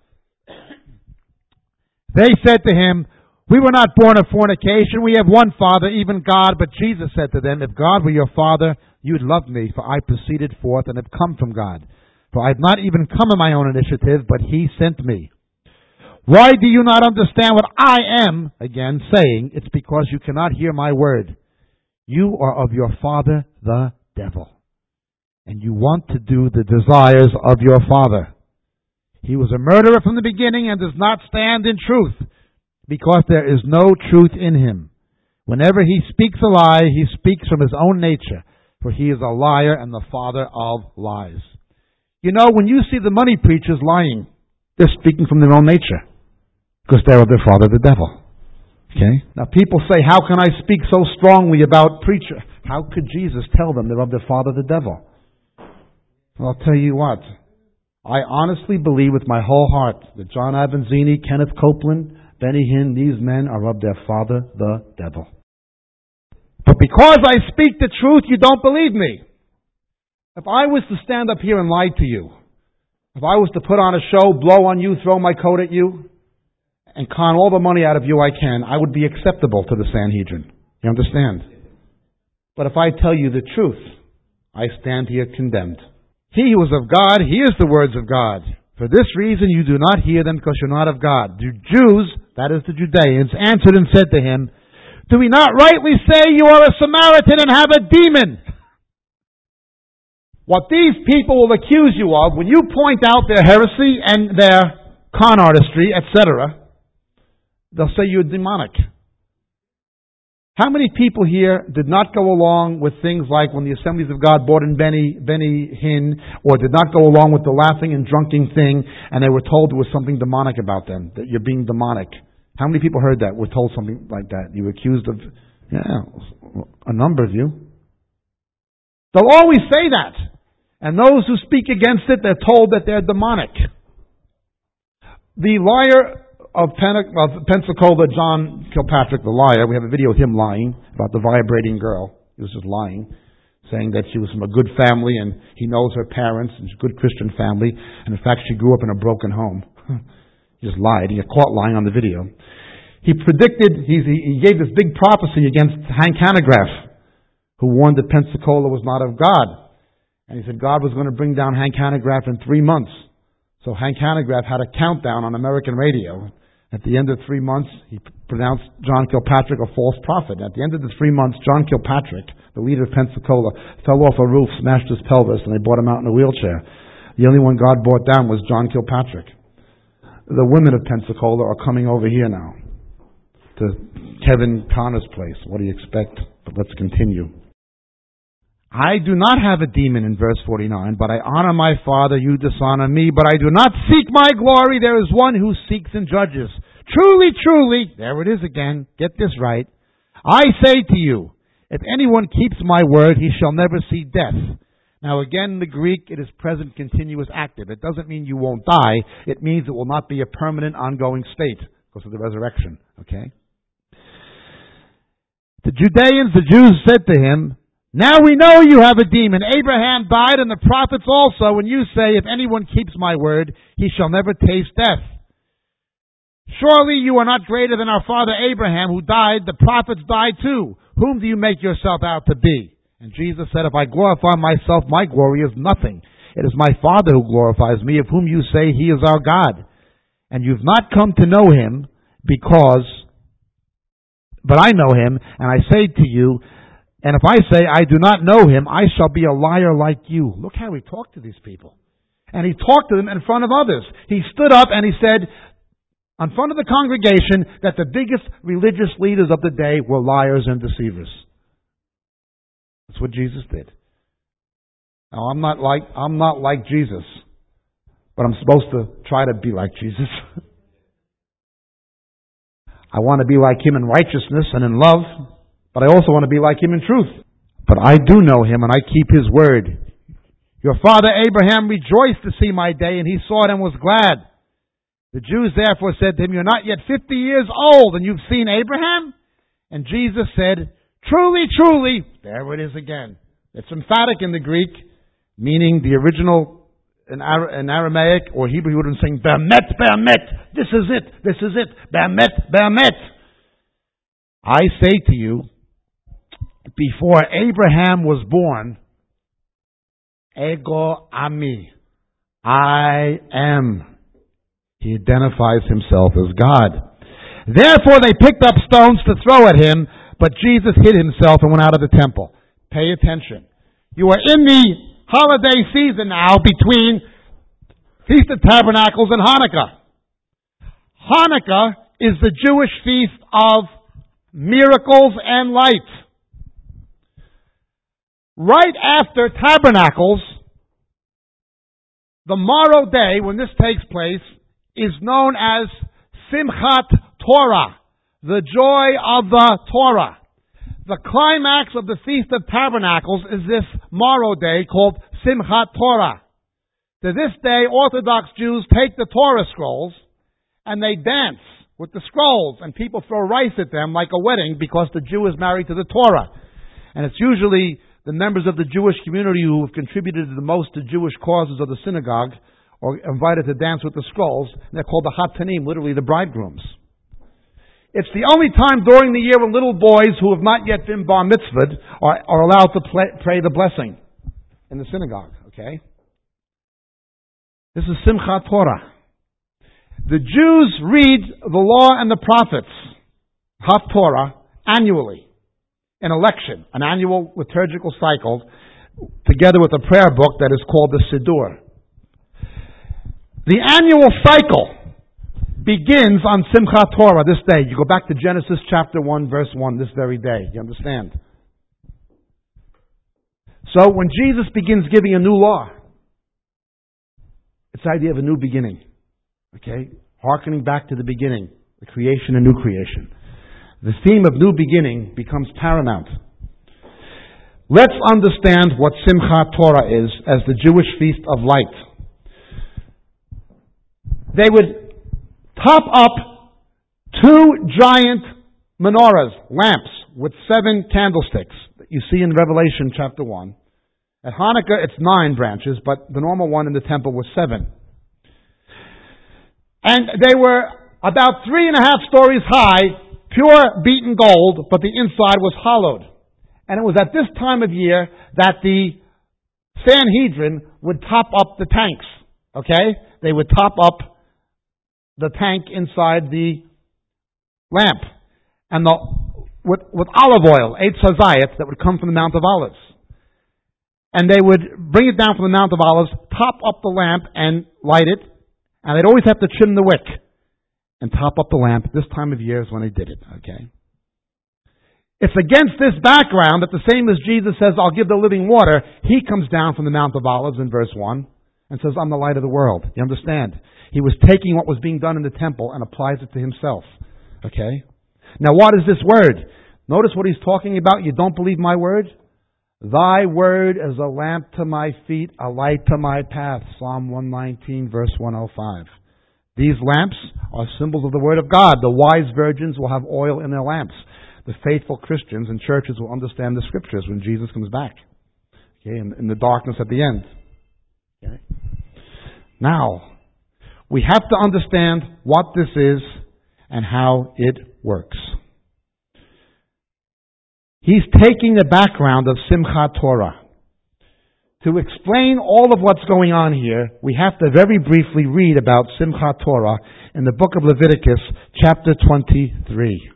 Speaker 1: They said to him, we were not born of fornication. We have one Father, even God. But Jesus said to them, if God were your Father, you'd love me, for I proceeded forth and have come from God. For I have not even come on my own initiative, but He sent me. Why do you not understand what I am, again, saying? It's because you cannot hear my word. You are of your father, the devil, and you want to do the desires of your father. He was a murderer from the beginning and does not stand in truth, because there is no truth in him. Whenever he speaks a lie, he speaks from his own nature, for he is a liar and the father of lies. You know, when you see the money preachers lying, they're speaking from their own nature, because they're of their father, the devil. Okay? Now people say, how can I speak so strongly about preacher? How could Jesus tell them they're of their father, the devil? Well, I'll tell you what. I honestly believe with my whole heart that John Avanzini, Kenneth Copeland, Benny Hinn, these men are of their father, the devil. But because I speak the truth, you don't believe me. If I was to stand up here and lie to you, if I was to put on a show, blow on you, throw my coat at you, and con all the money out of you I can, I would be acceptable to the Sanhedrin. You understand? But if I tell you the truth, I stand here condemned. He who is of God hears the words of God. For this reason you do not hear them, because you're not of God. The Jews, that is the Judeans, answered and said to him, do we not rightly say you are a Samaritan and have a demon? What these people will accuse you of, when you point out their heresy and their con artistry, etc., they'll say you're demonic. How many people here did not go along with things like when the Assemblies of God brought in Benny Hinn, or did not go along with the laughing and drunking thing, and they were told there was something demonic about them, that you're being demonic? How many people heard that, were told something like that? You were accused of, a number of you. They'll always say that. And those who speak against it, they're told that they're demonic. The liar of Pensacola, John Kilpatrick, the liar, we have a video of him lying about the vibrating girl. He was just lying, saying that she was from a good family and he knows her parents and she's a good Christian family, and in fact she grew up in a broken home. He just lied. He got caught lying on the video. He predicted, he gave this big prophecy against Hank Hanegraaff, who warned that Pensacola was not of God. And he said God was going to bring down Hank Hanegraaff in 3 months. So Hank Hanegraaff had a countdown on American radio. At the end of 3 months, he pronounced John Kilpatrick a false prophet. At the end of the 3 months, John Kilpatrick, the leader of Pensacola, fell off a roof, smashed his pelvis, and they brought him out in a wheelchair. The only one God brought down was John Kilpatrick. The women of Pensacola are coming over here now to Kevin Connor's place. What do you expect? But let's continue. I do not have a demon in verse 49, but I honor my Father, you dishonor me, but I do not seek my glory. There is one who seeks and judges. Truly, truly, there it is again, get this right. I say to you, if anyone keeps my word, he shall never see death. Now again, in the Greek, it is present continuous active. It doesn't mean you won't die. It means it will not be a permanent, ongoing state because of the resurrection. Okay? The Judeans, the Jews said to him, now we know you have a demon. Abraham died and the prophets also, and you say, if anyone keeps my word, he shall never taste death. Surely you are not greater than our father Abraham, who died. The prophets died too. Whom do you make yourself out to be? And Jesus said, if I glorify myself, my glory is nothing. It is my Father who glorifies me, of whom you say he is our God. And you've not come to know him but I know him, and I say to you, and if I say I do not know him, I shall be a liar like you. Look how he talked to these people. And he talked to them in front of others. He stood up and he said, in front of the congregation that the biggest religious leaders of the day were liars and deceivers. That's what Jesus did. Now, I'm not like Jesus, but I'm supposed to try to be like Jesus. I want to be like Him in righteousness and in love, but I also want to be like Him in truth. But I do know Him and I keep His word. Your father Abraham rejoiced to see my day, and he saw it and was glad. The Jews therefore said to him, you're not yet 50 years old, and you've seen Abraham? And Jesus said, truly, truly, there it is again. It's emphatic in the Greek, meaning the original in Aramaic or Hebrew, he would have been saying, Be'emet, Be'emet, this is it, Be'emet, Be'emet. I say to you, before Abraham was born, Ego Ami, I am. He identifies himself as God. Therefore they picked up stones to throw at him, but Jesus hid himself and went out of the temple. Pay attention. You are in the holiday season now between Feast of Tabernacles and Hanukkah. Hanukkah is the Jewish feast of miracles and light. Right after Tabernacles, the morrow day when this takes place is known as Simchat Torah, the joy of the Torah. The climax of the Feast of Tabernacles is this morrow day called Simchat Torah. To this day, Orthodox Jews take the Torah scrolls and they dance with the scrolls, and people throw rice at them like a wedding because the Jew is married to the Torah. And it's usually the members of the Jewish community who have contributed the most to Jewish causes of the synagogue or invited to dance with the scrolls. They're called the Hatanim, literally the bridegrooms. It's the only time during the year when little boys who have not yet been bar mitzvahed are allowed to pray the blessing in the synagogue, okay? This is Simchat Torah. The Jews read the law and the prophets, Haftorah, annually. An election, an annual liturgical cycle, together with a prayer book that is called the Siddur. The annual cycle begins on Simchat Torah this day. You go back to Genesis chapter 1, verse 1, this very day. You understand? So when Jesus begins giving a new law, it's the idea of a new beginning. Okay? Hearkening back to the beginning, the creation and new creation. The theme of new beginning becomes paramount. Let's understand what Simchat Torah is as the Jewish feast of light. They would top up 2 giant menorahs, lamps, with 7 candlesticks that you see in Revelation chapter 1. At Hanukkah it's 9 branches, but the normal one in the temple was 7. And they were about 3.5 stories high, pure beaten gold, but the inside was hollowed. And it was at this time of year that the Sanhedrin would top up the tanks. Okay? They would top up the tank inside the lamp. And with olive oil, 8 hazayat, that would come from the Mount of Olives. And they would bring it down from the Mount of Olives, top up the lamp and light it. And they'd always have to trim the wick and top up the lamp. This time of year is when they did it, okay? It's against this background that the same as Jesus says, I'll give the living water, He comes down from the Mount of Olives in verse 1 and says, I'm the light of the world. You understand? He was taking what was being done in the temple and applies it to Himself, okay? Now what is this word? Notice what He's talking about. You don't believe my word? Thy word is a lamp to my feet, a light to my path. Psalm 119, verse 105. These lamps are symbols of the Word of God. The wise virgins will have oil in their lamps. The faithful Christians and churches will understand the Scriptures when Jesus comes back. Okay, in the darkness at the end. Okay. Now, we have to understand what this is and how it works. He's taking the background of Simchat Torah. To explain all of what's going on here, we have to very briefly read about Simchat Torah in the book of Leviticus, chapter 23.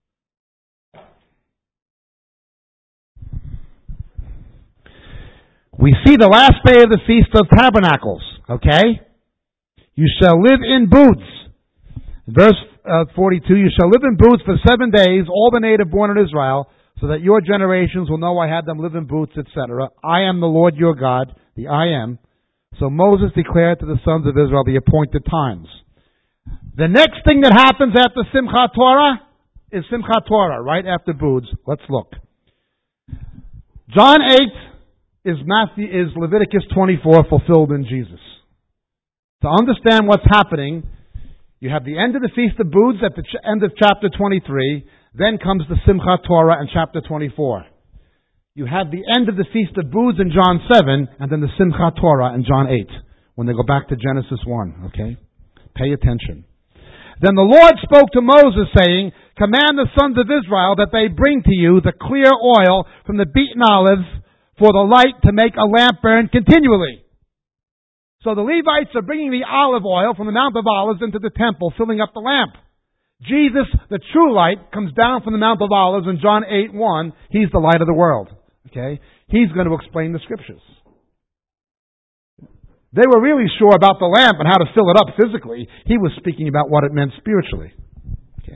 Speaker 1: We see the last day of the Feast of Tabernacles, okay? You shall live in booths. Verse 42, you shall live in booths for 7 days, all the native born in Israel, so that your generations will know I had them live in booths, etc. I am the Lord your God, the I am. So Moses declared to the sons of Israel the appointed times. The next thing that happens after Simchat Torah is Simchat Torah, right after booths. Let's look. John 8 is Leviticus 24 fulfilled in Jesus. To understand what's happening, you have the end of the Feast of Booths at the end of chapter 23. Then comes the Simchat Torah in chapter 24. You have the end of the Feast of Booths in John 7, and then the Simchat Torah in John 8, when they go back to Genesis 1, okay? Pay attention. Then the Lord spoke to Moses, saying, command the sons of Israel that they bring to you the clear oil from the beaten olive for the light to make a lamp burn continually. So the Levites are bringing the olive oil from the Mount of Olives into the temple, filling up the lamp. Jesus, the true light, comes down from the Mount of Olives in John 8:1. He's the light of the world. Okay? He's going to explain the scriptures. They were really sure about the lamp and how to fill it up physically. He was speaking about what it meant spiritually. Okay.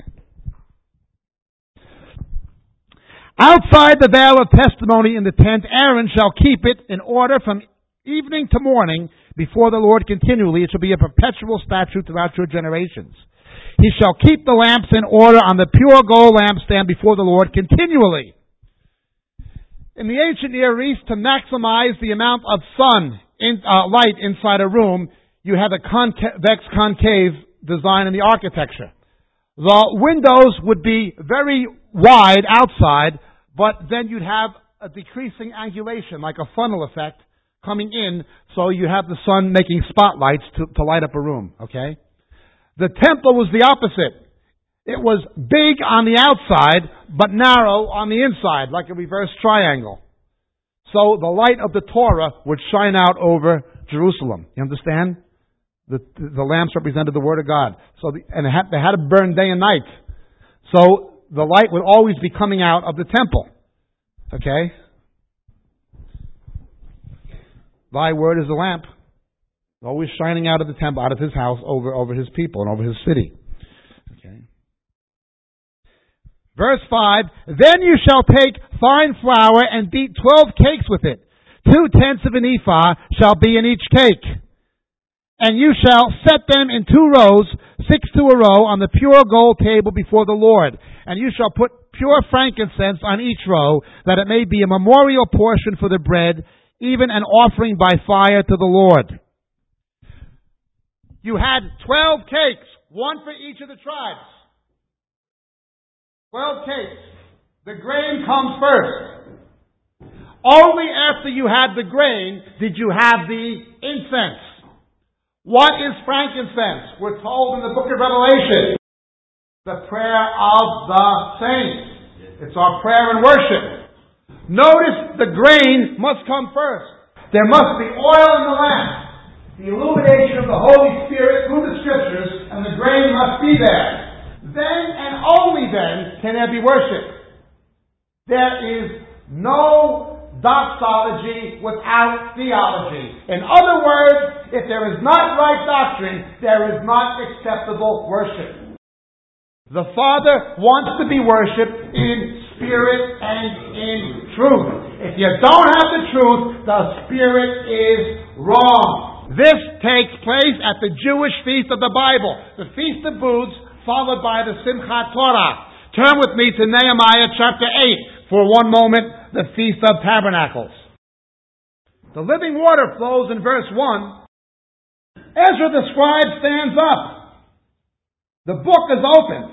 Speaker 1: Outside the veil of testimony in the tent, Aaron shall keep it in order from evening to morning before the Lord continually. It shall be a perpetual statute throughout your generations. He shall keep the lamps in order on the pure gold lampstand before the Lord continually. In the ancient Near East, to maximize the amount of light inside a room, you had a convex concave design in the architecture. The windows would be very wide outside, but then you'd have a decreasing angulation, like a funnel effect, coming in, so you have the sun making spotlights to light up a room, okay? The temple was the opposite. It was big on the outside, but narrow on the inside, like a reverse triangle. So the light of the Torah would shine out over Jerusalem. You understand? The lamps represented the Word of God. They had to burn day and night. So the light would always be coming out of the temple. Okay? Thy word is a lamp. Always shining out of the temple, out of his house, over his people and over his city. Okay. Verse 5, then you shall take fine flour and beat 12 cakes with it. 2/10 of an ephah shall be in each cake. And you shall set them in 2 rows, 6 to a row, on the pure gold table before the Lord. And you shall put pure frankincense on each row, that it may be a memorial portion for the bread, even an offering by fire to the Lord. You had 12 cakes, one for each of the tribes. 12 cakes. The grain comes first. Only after you had the grain did you have the incense. What is frankincense? We're told in the book of Revelation. The prayer of the saints. It's our prayer and worship. Notice the grain must come first. There must be oil in the lamp. The illumination of the Holy Spirit through the Scriptures, and the grain must be there. Then and only then can there be worship. There is no doxology without theology. In other words, if there is not right doctrine, there is not acceptable worship. The Father wants to be worshipped in spirit and in truth. If you don't have the truth, the spirit is wrong. This takes place at the Jewish feast of the Bible, the Feast of Booths, followed by the Simchat Torah. Turn with me to Nehemiah chapter 8 for one moment, the Feast of Tabernacles. The living water flows in verse 1. Ezra the scribe stands up. The book is opened.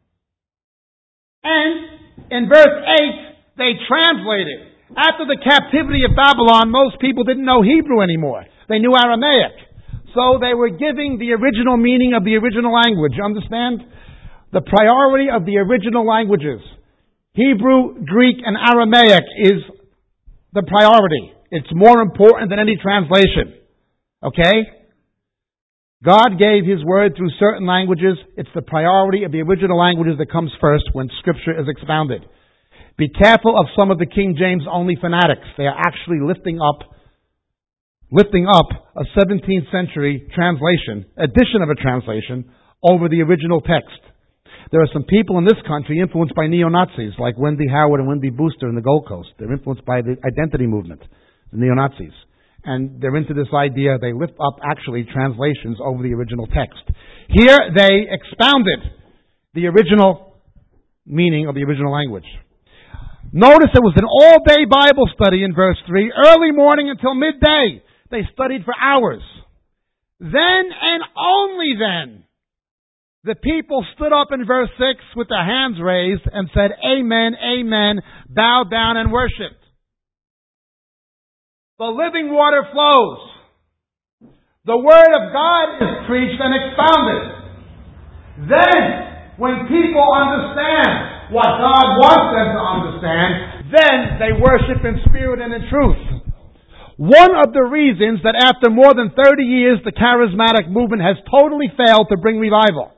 Speaker 1: And in verse 8, they translate it. After the captivity of Babylon, most people didn't know Hebrew anymore. They knew Aramaic. So they were giving the original meaning of the original language. Understand? The priority of the original languages. Hebrew, Greek, and Aramaic is the priority. It's more important than any translation. Okay? God gave His word through certain languages. It's the priority of the original languages that comes first when Scripture is expounded. Be careful of some of the King James only fanatics. They are actually lifting up a 17th century translation, edition of a translation, over the original text. There are some people in this country influenced by neo-Nazis, like Wendy Howard and Wendy Booster in the Gold Coast. They're influenced by the identity movement, the neo-Nazis. And they're into this idea, they lift up actually translations over the original text. Here they expounded the original meaning of the original language. Notice it was an all-day Bible study in verse 3, early morning until midday. They studied for hours. Then and only then, the people stood up in verse 6 with their hands raised and said, Amen, Amen, bowed down and worshipped. The living water flows. The Word of God is preached and expounded. Then, when people understand what God wants them to understand, then they worship in spirit and in truth. One of the reasons that after more than 30 years the charismatic movement has totally failed to bring revival.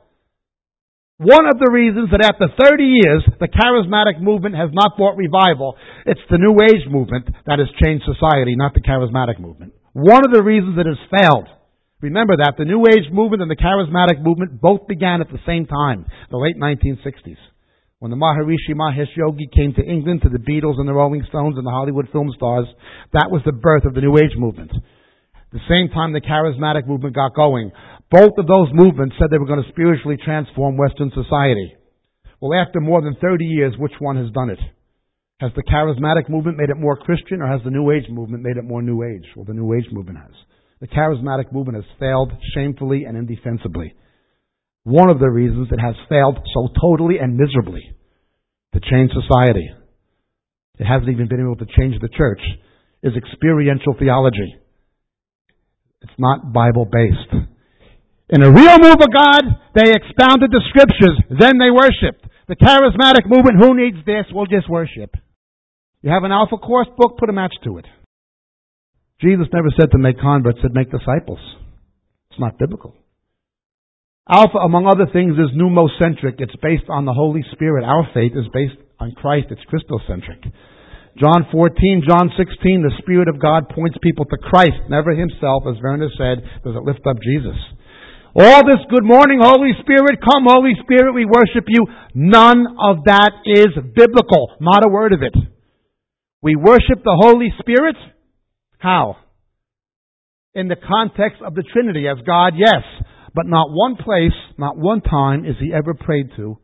Speaker 1: One of the reasons that after 30 years the charismatic movement has not brought revival, it's the New Age movement that has changed society, not the charismatic movement. One of the reasons it has failed. Remember that the New Age movement and the charismatic movement both began at the same time, the late 1960s. When the Maharishi Mahesh Yogi came to England, to the Beatles and the Rolling Stones and the Hollywood film stars, that was the birth of the New Age movement. At the same time the charismatic movement got going, both of those movements said they were going to spiritually transform Western society. Well, after more than 30 years, which one has done it? Has the charismatic movement made it more Christian, or has the New Age movement made it more New Age? Well, the New Age movement has. The charismatic movement has failed shamefully and indefensibly. One of the reasons it has failed so totally and miserably to change society, it hasn't even been able to change the church, is experiential theology. It's not Bible-based. In a real move of God, they expounded the Scriptures, then they worshipped. The charismatic movement, who needs this? We'll just worship. You have an Alpha Course book, put a match to it. Jesus never said to make converts, said make disciples. It's not biblical. Alpha, among other things, is pneumocentric. It's based on the Holy Spirit. Our faith is based on Christ. It's Christocentric. John 14, John 16, the Spirit of God points people to Christ, never Himself, as Werner said, does it lift up Jesus. All this good morning, Holy Spirit, come Holy Spirit, we worship you. None of that is biblical. Not a word of it. We worship the Holy Spirit. How? In the context of the Trinity as God, yes. But not one place, not one time is He ever prayed to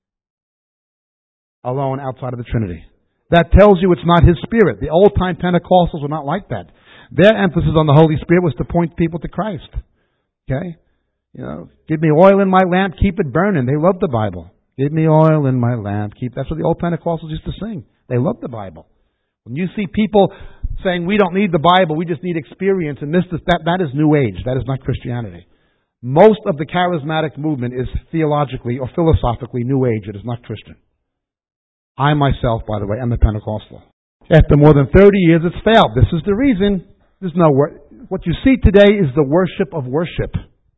Speaker 1: alone outside of the Trinity. That tells you it's not His Spirit. The old-time Pentecostals were not like that. Their emphasis on the Holy Spirit was to point people to Christ. Okay? You know, give me oil in my lamp, keep it burning. They loved the Bible. Give me oil in my lamp, that's what the old Pentecostals used to sing. They loved the Bible. When you see people saying we don't need the Bible, we just need experience, and that is New Age. That is not Christianity. Most of the charismatic movement is theologically or philosophically New Age. It is not Christian. I myself, by the way, am a Pentecostal. After more than 30 years, it's failed. This is the reason. There's no what you see today is the worship of worship.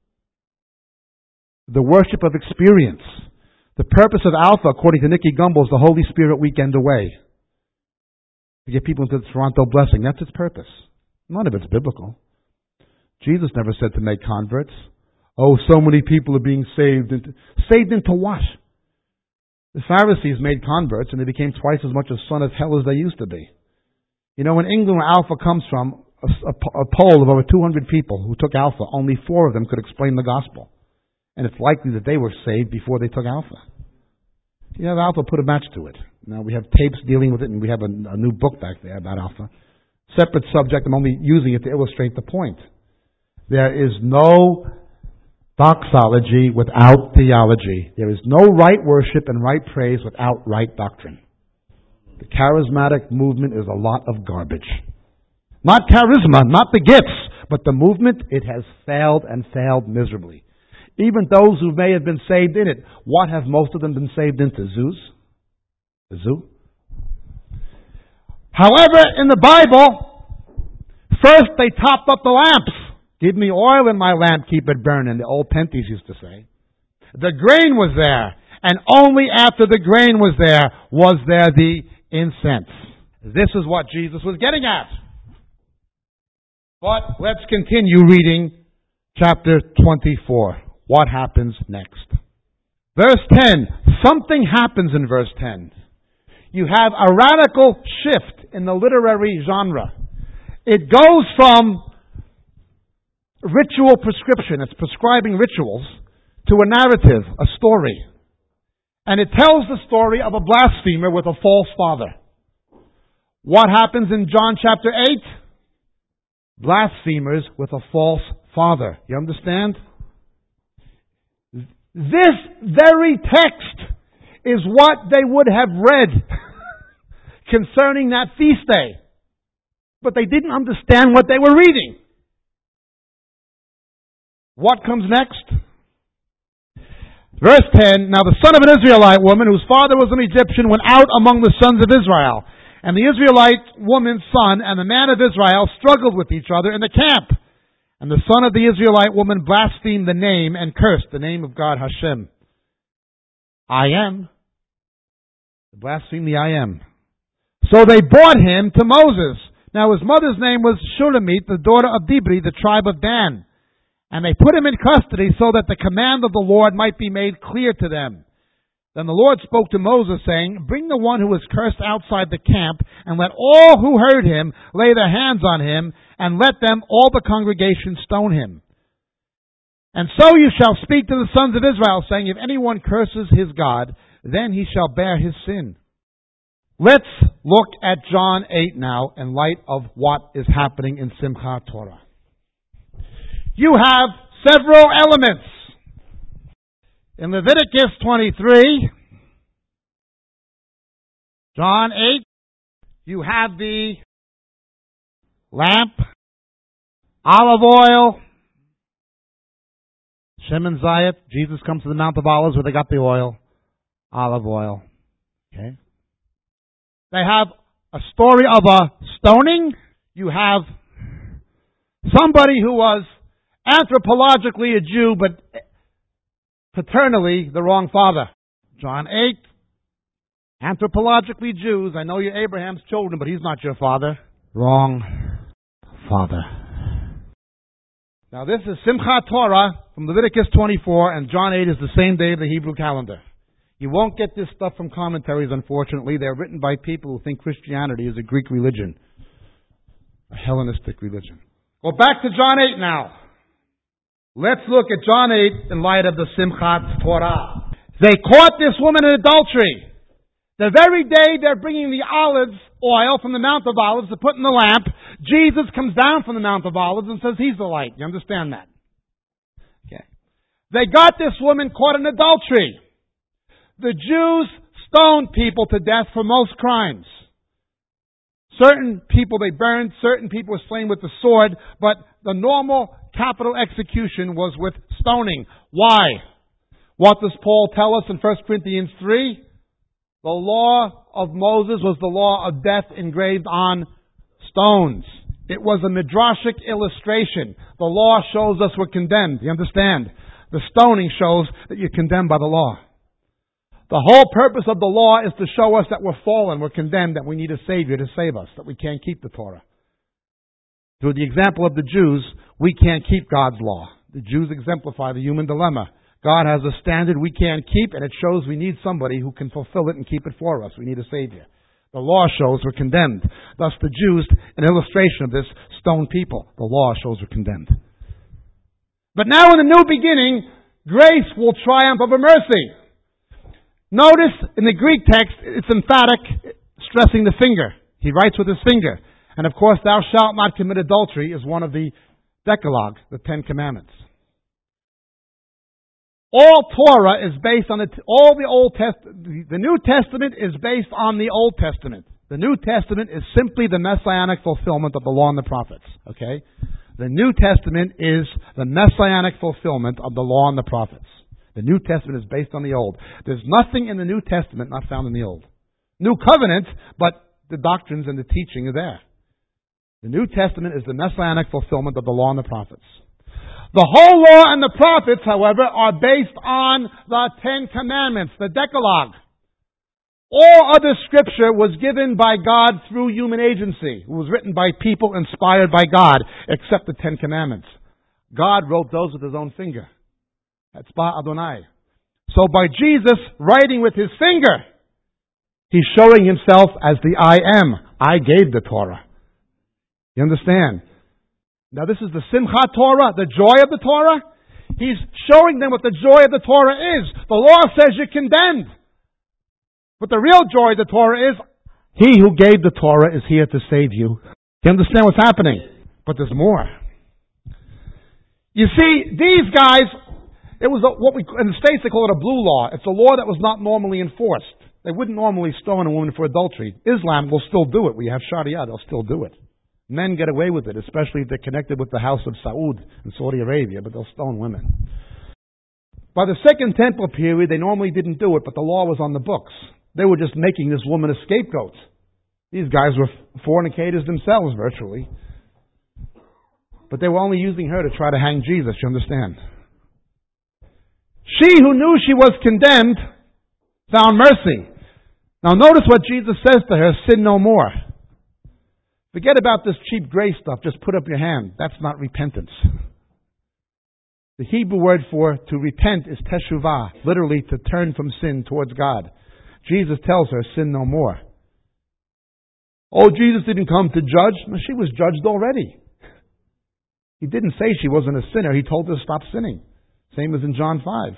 Speaker 1: The worship of experience. The purpose of Alpha, according to Nicky Gumbel, is the Holy Spirit weekend away. To get people into the Toronto blessing. That's its purpose. None of it's biblical. Jesus never said to make converts. Oh, so many people are being saved. Saved into what? The Pharisees made converts and they became twice as much a son of hell as they used to be. You know, in England where Alpha comes from, a poll of over 200 people who took Alpha, only 4 of them could explain the gospel. And it's likely that they were saved before they took Alpha. If you have Alpha, put a match to it. Now we have tapes dealing with it and we have a new book back there about Alpha. Separate subject, I'm only using it to illustrate the point. There is no doxology without theology. There is no right worship and right praise without right doctrine. The charismatic movement is a lot of garbage. Not charisma, not the gifts, but the movement, it has failed and failed miserably. Even those who may have been saved in it, what have most of them been saved into? Zoos? A zoo? However, in the Bible, first they topped up the lamps. Give me oil in my lamp, keep it burning, the old Penties used to say. The grain was there, and only after the grain was there the incense. This is what Jesus was getting at. But let's continue reading chapter 24. what happens next. Verse 10. Something happens in verse 10. You have a radical shift in the literary genre. It goes from ritual prescription, it's prescribing rituals, to a narrative, a story. And it tells the story of a blasphemer with a false father. What happens in John chapter 8? Blasphemers with a false father. You understand? This very text is what they would have read concerning that feast day. But they didn't understand what they were reading. What comes next? Verse 10, now the son of an Israelite woman, whose father was an Egyptian, went out among the sons of Israel. And the Israelite woman's son and the man of Israel struggled with each other in the camp. And the son of the Israelite woman blasphemed the name and cursed the name of God Hashem. I am. Blasphemed the I am. So they brought him to Moses. Now his mother's name was Shulamit, the daughter of Dibri, the tribe of Dan. And they put him in custody so that the command of the Lord might be made clear to them. Then the Lord spoke to Moses, saying, bring the one who was cursed outside the camp, and let all who heard him lay their hands on him, and let them, all the congregation, stone him. And so you shall speak to the sons of Israel, saying, if anyone curses his God, then he shall bear his sin. Let's look at John 8 now in light of what is happening in Simchat Torah. You have several elements. In Leviticus 23, John 8, you have the lamp, olive oil, Shemen Zayit. Jesus comes to the Mount of Olives where they got the oil, olive oil. Okay. They have a story of a stoning. You have somebody who was anthropologically a Jew, but paternally the wrong father. John 8. Anthropologically Jews. I know you're Abraham's children, but he's not your father. Wrong father. Now this is Simchat Torah from Leviticus 24, and John 8 is the same day of the Hebrew calendar. You won't get this stuff from commentaries, unfortunately. They're written by people who think Christianity is a Greek religion, a Hellenistic religion. Go back to John 8 now. Let's look at John 8 in light of the Simchat Torah. They caught this woman in adultery. The very day they're bringing the olive oil from the Mount of Olives to put in the lamp, Jesus comes down from the Mount of Olives and says he's the light. You understand that? Okay. They got this woman caught in adultery. The Jews stoned people to death for most crimes. Certain people they burned, certain people were slain with the sword, but the normal capital execution was with stoning. Why? What does Paul tell us in 1 Corinthians 3? The law of Moses was the law of death engraved on stones. It was a midrashic illustration. The law shows us we're condemned. You understand? The stoning shows that you're condemned by the law. The whole purpose of the law is to show us that we're fallen, we're condemned, that we need a Savior to save us, that we can't keep the Torah. Through the example of the Jews, we can't keep God's law. The Jews exemplify the human dilemma. God has a standard we can't keep, and it shows we need somebody who can fulfill it and keep it for us. We need a Savior. The law shows we're condemned. Thus the Jews, an illustration of this, stone people. The law shows we're condemned. But now in the new beginning, grace will triumph over mercy. Notice in the Greek text, it's emphatic, stressing the finger. He writes with his finger. And of course, thou shalt not commit adultery is one of the Decalogue, the Ten Commandments. All Torah is based on all the Old Testament. The New Testament is based on the Old Testament. The New Testament is simply the messianic fulfillment of the law and the prophets. Okay? The New Testament is the messianic fulfillment of the law and the prophets. The New Testament is based on the Old. There's nothing in the New Testament not found in the Old. New covenant, but the doctrines and the teaching are there. The New Testament is the messianic fulfillment of the law and the prophets. The whole law and the prophets, however, are based on the Ten Commandments, the Decalogue. All other scripture was given by God through human agency. It was written by people inspired by God, except the Ten Commandments. God wrote those with his own finger. Etzba Adonai. So by Jesus writing with his finger, he's showing himself as the I am. I gave the Torah. You understand? Now this is the Simchat Torah, the joy of the Torah. He's showing them what the joy of the Torah is. The law says you're condemned. But the real joy of the Torah is, he who gave the Torah is here to save you. You understand what's happening? But there's more. You see, these guys, it was what we, in the States they call it a blue law. It's a law that was not normally enforced. They wouldn't normally stone a woman for adultery. Islam will still do it. We have Sharia, they'll still do it. Men get away with it, especially if they're connected with the House of Saud in Saudi Arabia, but they'll stone women. By the Second Temple period, they normally didn't do it, but the law was on the books. They were just making this woman a scapegoat. These guys were fornicators themselves, virtually. But they were only using her to try to hang Jesus, you understand? She who knew she was condemned found mercy. Now notice what Jesus says to her, sin no more. Forget about this cheap grace stuff, just put up your hand. That's not repentance. The Hebrew word for to repent is teshuvah, literally to turn from sin towards God. Jesus tells her, sin no more. Oh, Jesus didn't come to judge. No, she was judged already. He didn't say she wasn't a sinner. He told her to stop sinning. Same as in John 5.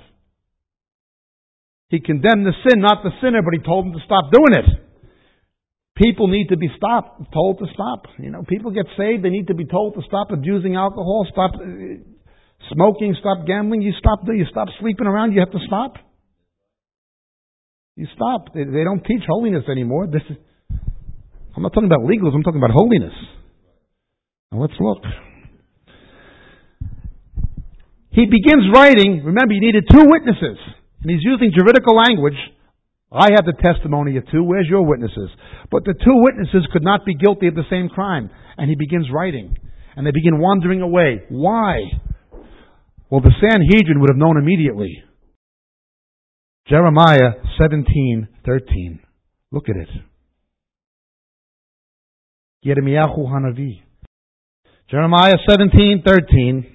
Speaker 1: He condemned the sin, not the sinner, but he told him to stop doing it. People need to be told to stop. You know, people get saved, they need to be told to stop abusing alcohol, stop smoking, stop gambling. You stop sleeping around, you have to stop. You stop. They don't teach holiness anymore. I'm not talking about legalism, I'm talking about holiness. Now let's look. He begins writing, remember, he needed 2 witnesses. And he's using juridical language. I have the testimony of 2. Where's your witnesses? But the 2 witnesses could not be guilty of the same crime. And he begins writing. And they begin wandering away. Why? Well, the Sanhedrin would have known immediately. Jeremiah 17:13. Look at it. Yirmiyahu Hanavi. Jeremiah 17:13.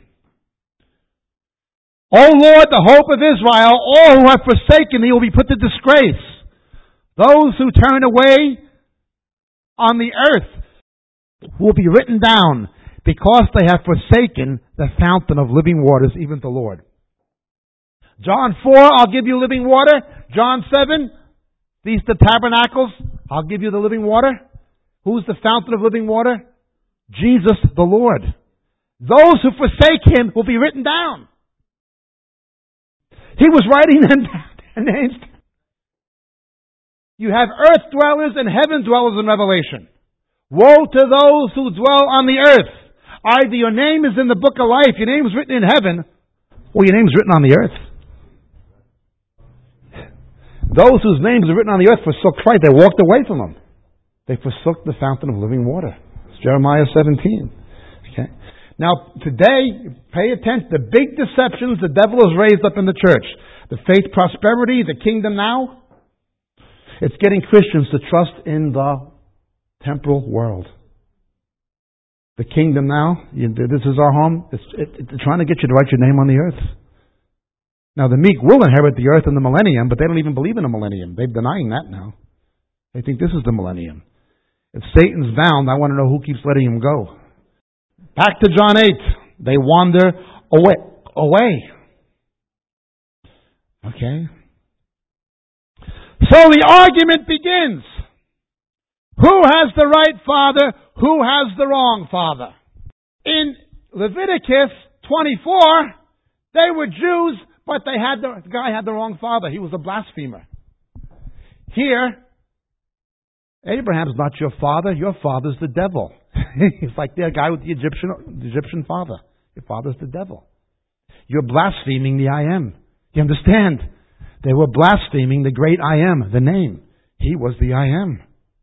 Speaker 1: O Lord, the hope of Israel, all who have forsaken thee will be put to disgrace. Those who turn away on the earth will be written down because they have forsaken the fountain of living waters, even the Lord. John 4, I'll give you living water. John 7, Feast of Tabernacles, I'll give you the living water. Who's the fountain of living water? Jesus the Lord. Those who forsake him will be written down. He was writing them down, their names. You have earth dwellers and heaven dwellers in Revelation. Woe to those who dwell on the earth. Either your name is in the book of life, your name is written in heaven, or your name is written on the earth. Those whose names are written on the earth forsook Christ. They walked away from him. They forsook the fountain of living water. It's Jeremiah 17. Okay. Now, today, pay attention. The big deceptions the devil has raised up in the church. The faith prosperity, the kingdom now. It's getting Christians to trust in the temporal world. The kingdom now, this is our home. It's trying to get you to write your name on the earth. Now, the meek will inherit the earth in the millennium, but they don't even believe in a millennium. They're denying that now. They think this is the millennium. If Satan's bound, I want to know who keeps letting him go. Back to John 8. They wander away. Okay? So the argument begins. Who has the right father? Who has the wrong father? In Leviticus 24, they were Jews, but the guy had the wrong father. He was a blasphemer. Here, Abraham's not your father's the devil. It's like the guy with the Egyptian father. Your father's the devil. You're blaspheming the I am. You understand? They were blaspheming the great I am, the name. He was the I am.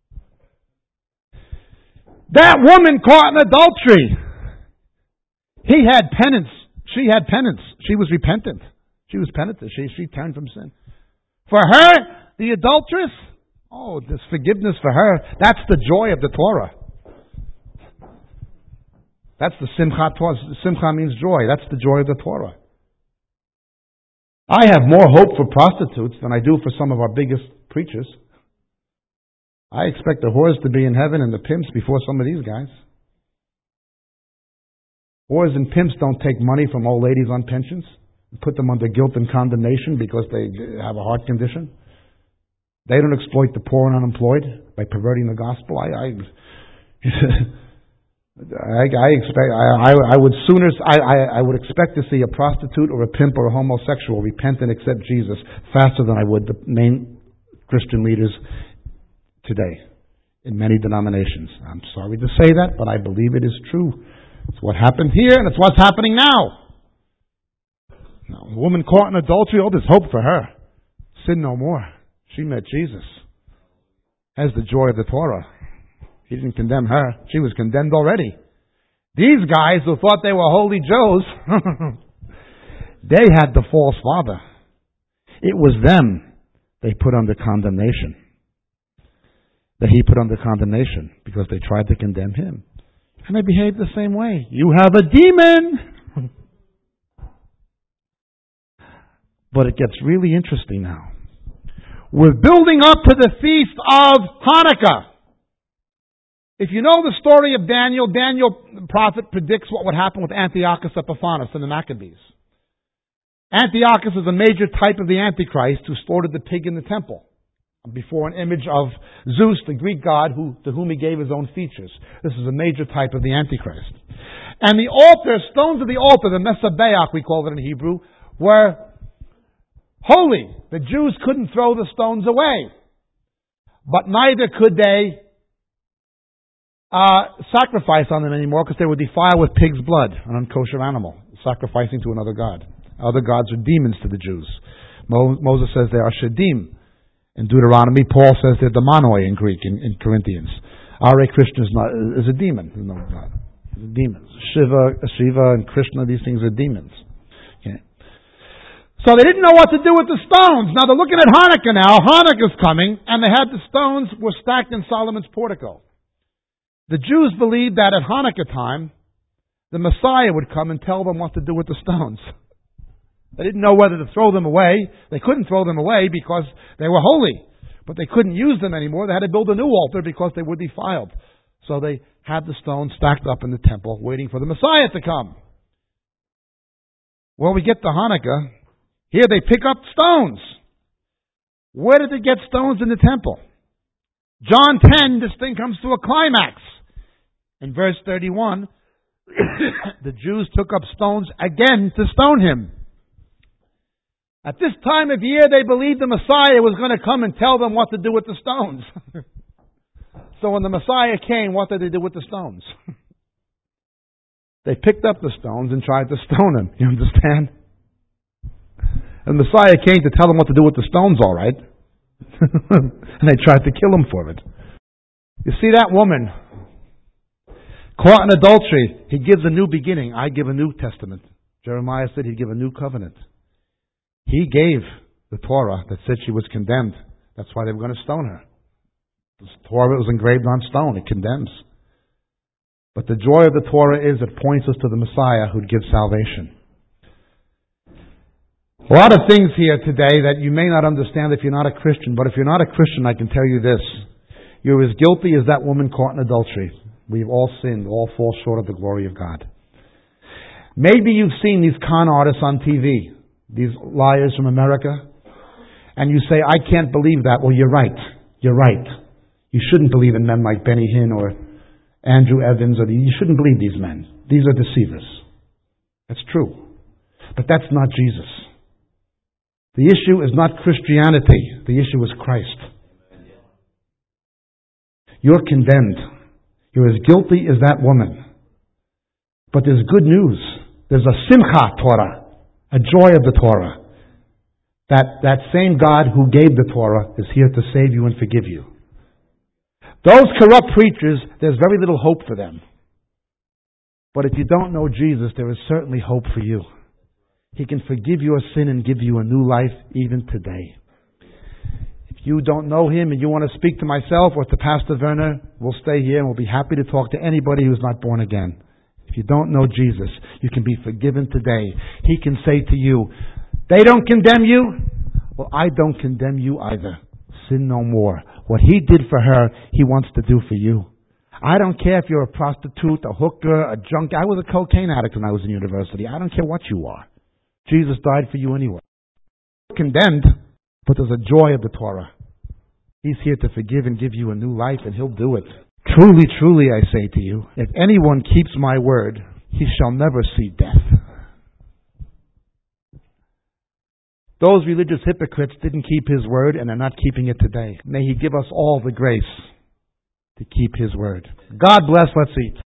Speaker 1: That woman caught in adultery. He had penance. She had penance. She was repentant. She was penitent. She turned from sin. For her, the adulteress, there's forgiveness for her. That's the joy of the Torah. That's the Simchat Torah. Simcha means joy. That's the joy of the Torah. I have more hope for prostitutes than I do for some of our biggest preachers. I expect the whores to be in heaven and the pimps before some of these guys. Whores and pimps don't take money from old ladies on pensions and put them under guilt and condemnation because they have a heart condition. They don't exploit the poor and unemployed by perverting the gospel. I would expect to see a prostitute or a pimp or a homosexual repent and accept Jesus faster than I would the main Christian leaders today in many denominations. I'm sorry to say that, but I believe it is true. It's what happened here, and it's what's happening now. Now, a woman caught in adultery, oh, there's hope for her. Sin no more. She met Jesus. Has the joy of the Torah. He didn't condemn her. She was condemned already. These guys who thought they were holy Joes, they had the false father. It was them they put under condemnation. That he put under condemnation because they tried to condemn him. And they behaved the same way. You have a demon! But it gets really interesting now. We're building up to the feast of Hanukkah. If you know the story of Daniel, the prophet predicts what would happen with Antiochus Epiphanes and the Maccabees. Antiochus is a major type of the Antichrist who slaughtered the pig in the temple before an image of Zeus, the Greek god, to whom he gave his own features. This is a major type of the Antichrist. And the altar, stones of the altar, the Mesabeach, we call it in Hebrew, were holy. The Jews couldn't throw the stones away. But neither could they sacrifice on them anymore because they were defiled with pig's blood, an unkosher animal, sacrificing to another god. Other gods are demons to the Jews. Moses says they are Shedim. In Deuteronomy, Paul says they're demonoi in Greek, in Corinthians. Hare Krishna is a demon. No, God. Demons. Shiva and Krishna, these things are demons. Okay. So they didn't know what to do with the stones. Now they're looking at Hanukkah now. Hanukkah's coming, and they had the stones were stacked in Solomon's portico. The Jews believed that at Hanukkah time, the Messiah would come and tell them what to do with the stones. They didn't know whether to throw them away. They couldn't throw them away because they were holy. But they couldn't use them anymore. They had to build a new altar because they were defiled. So they had the stones stacked up in the temple waiting for the Messiah to come. Well, we get to Hanukkah. Here they pick up stones. Where did they get stones in the temple? John 10, this thing comes to a climax. In verse 31, the Jews took up stones again to stone him. At this time of year, they believed the Messiah was going to come and tell them what to do with the stones. So when the Messiah came, what did they do with the stones? They picked up the stones and tried to stone him. You understand? And the Messiah came to tell them what to do with the stones, all right. And they tried to kill him for it. You see that woman caught in adultery. He gives a new beginning. I give a new testament. Jeremiah said he'd give a new covenant. He gave the Torah that said she was condemned. That's why they were going to stone her. The Torah was engraved on stone. It condemns. But the joy of the Torah is it points us to the Messiah who gives salvation. A lot of things here today that you may not understand if you're not a Christian. But if you're not a Christian, I can tell you this. You're as guilty as that woman caught in adultery. We've all sinned. All fall short of the glory of God. Maybe you've seen these con artists on TV. These liars from America, and you say, I can't believe that. Well, you're right. You're right. You shouldn't believe in men like Benny Hinn or Andrew Evans. You shouldn't believe these men. These are deceivers. That's true. But that's not Jesus. The issue is not Christianity. The issue is Christ. You're condemned. You're as guilty as that woman. But there's good news. There's a Simcha Torah. A joy of the Torah. That same God who gave the Torah is here to save you and forgive you. Those corrupt preachers, there's very little hope for them. But if you don't know Jesus, there is certainly hope for you. He can forgive your sin and give you a new life even today. If you don't know Him and you want to speak to myself or to Pastor Werner, we'll stay here and we'll be happy to talk to anybody who's not born again. If you don't know Jesus, you can be forgiven today. He can say to you, They don't condemn you? Well, I don't condemn you either. Sin no more. What He did for her, He wants to do for you. I don't care if you're a prostitute, a hooker, a junkie. I was a cocaine addict when I was in university. I don't care what you are. Jesus died for you anyway. Condemned, but there's a joy of the Torah. He's here to forgive and give you a new life, and He'll do it. Truly, truly, I say to you, if anyone keeps my word, he shall never see death. Those religious hypocrites didn't keep His word, and are not keeping it today. May He give us all the grace to keep His word. God bless. Let's eat.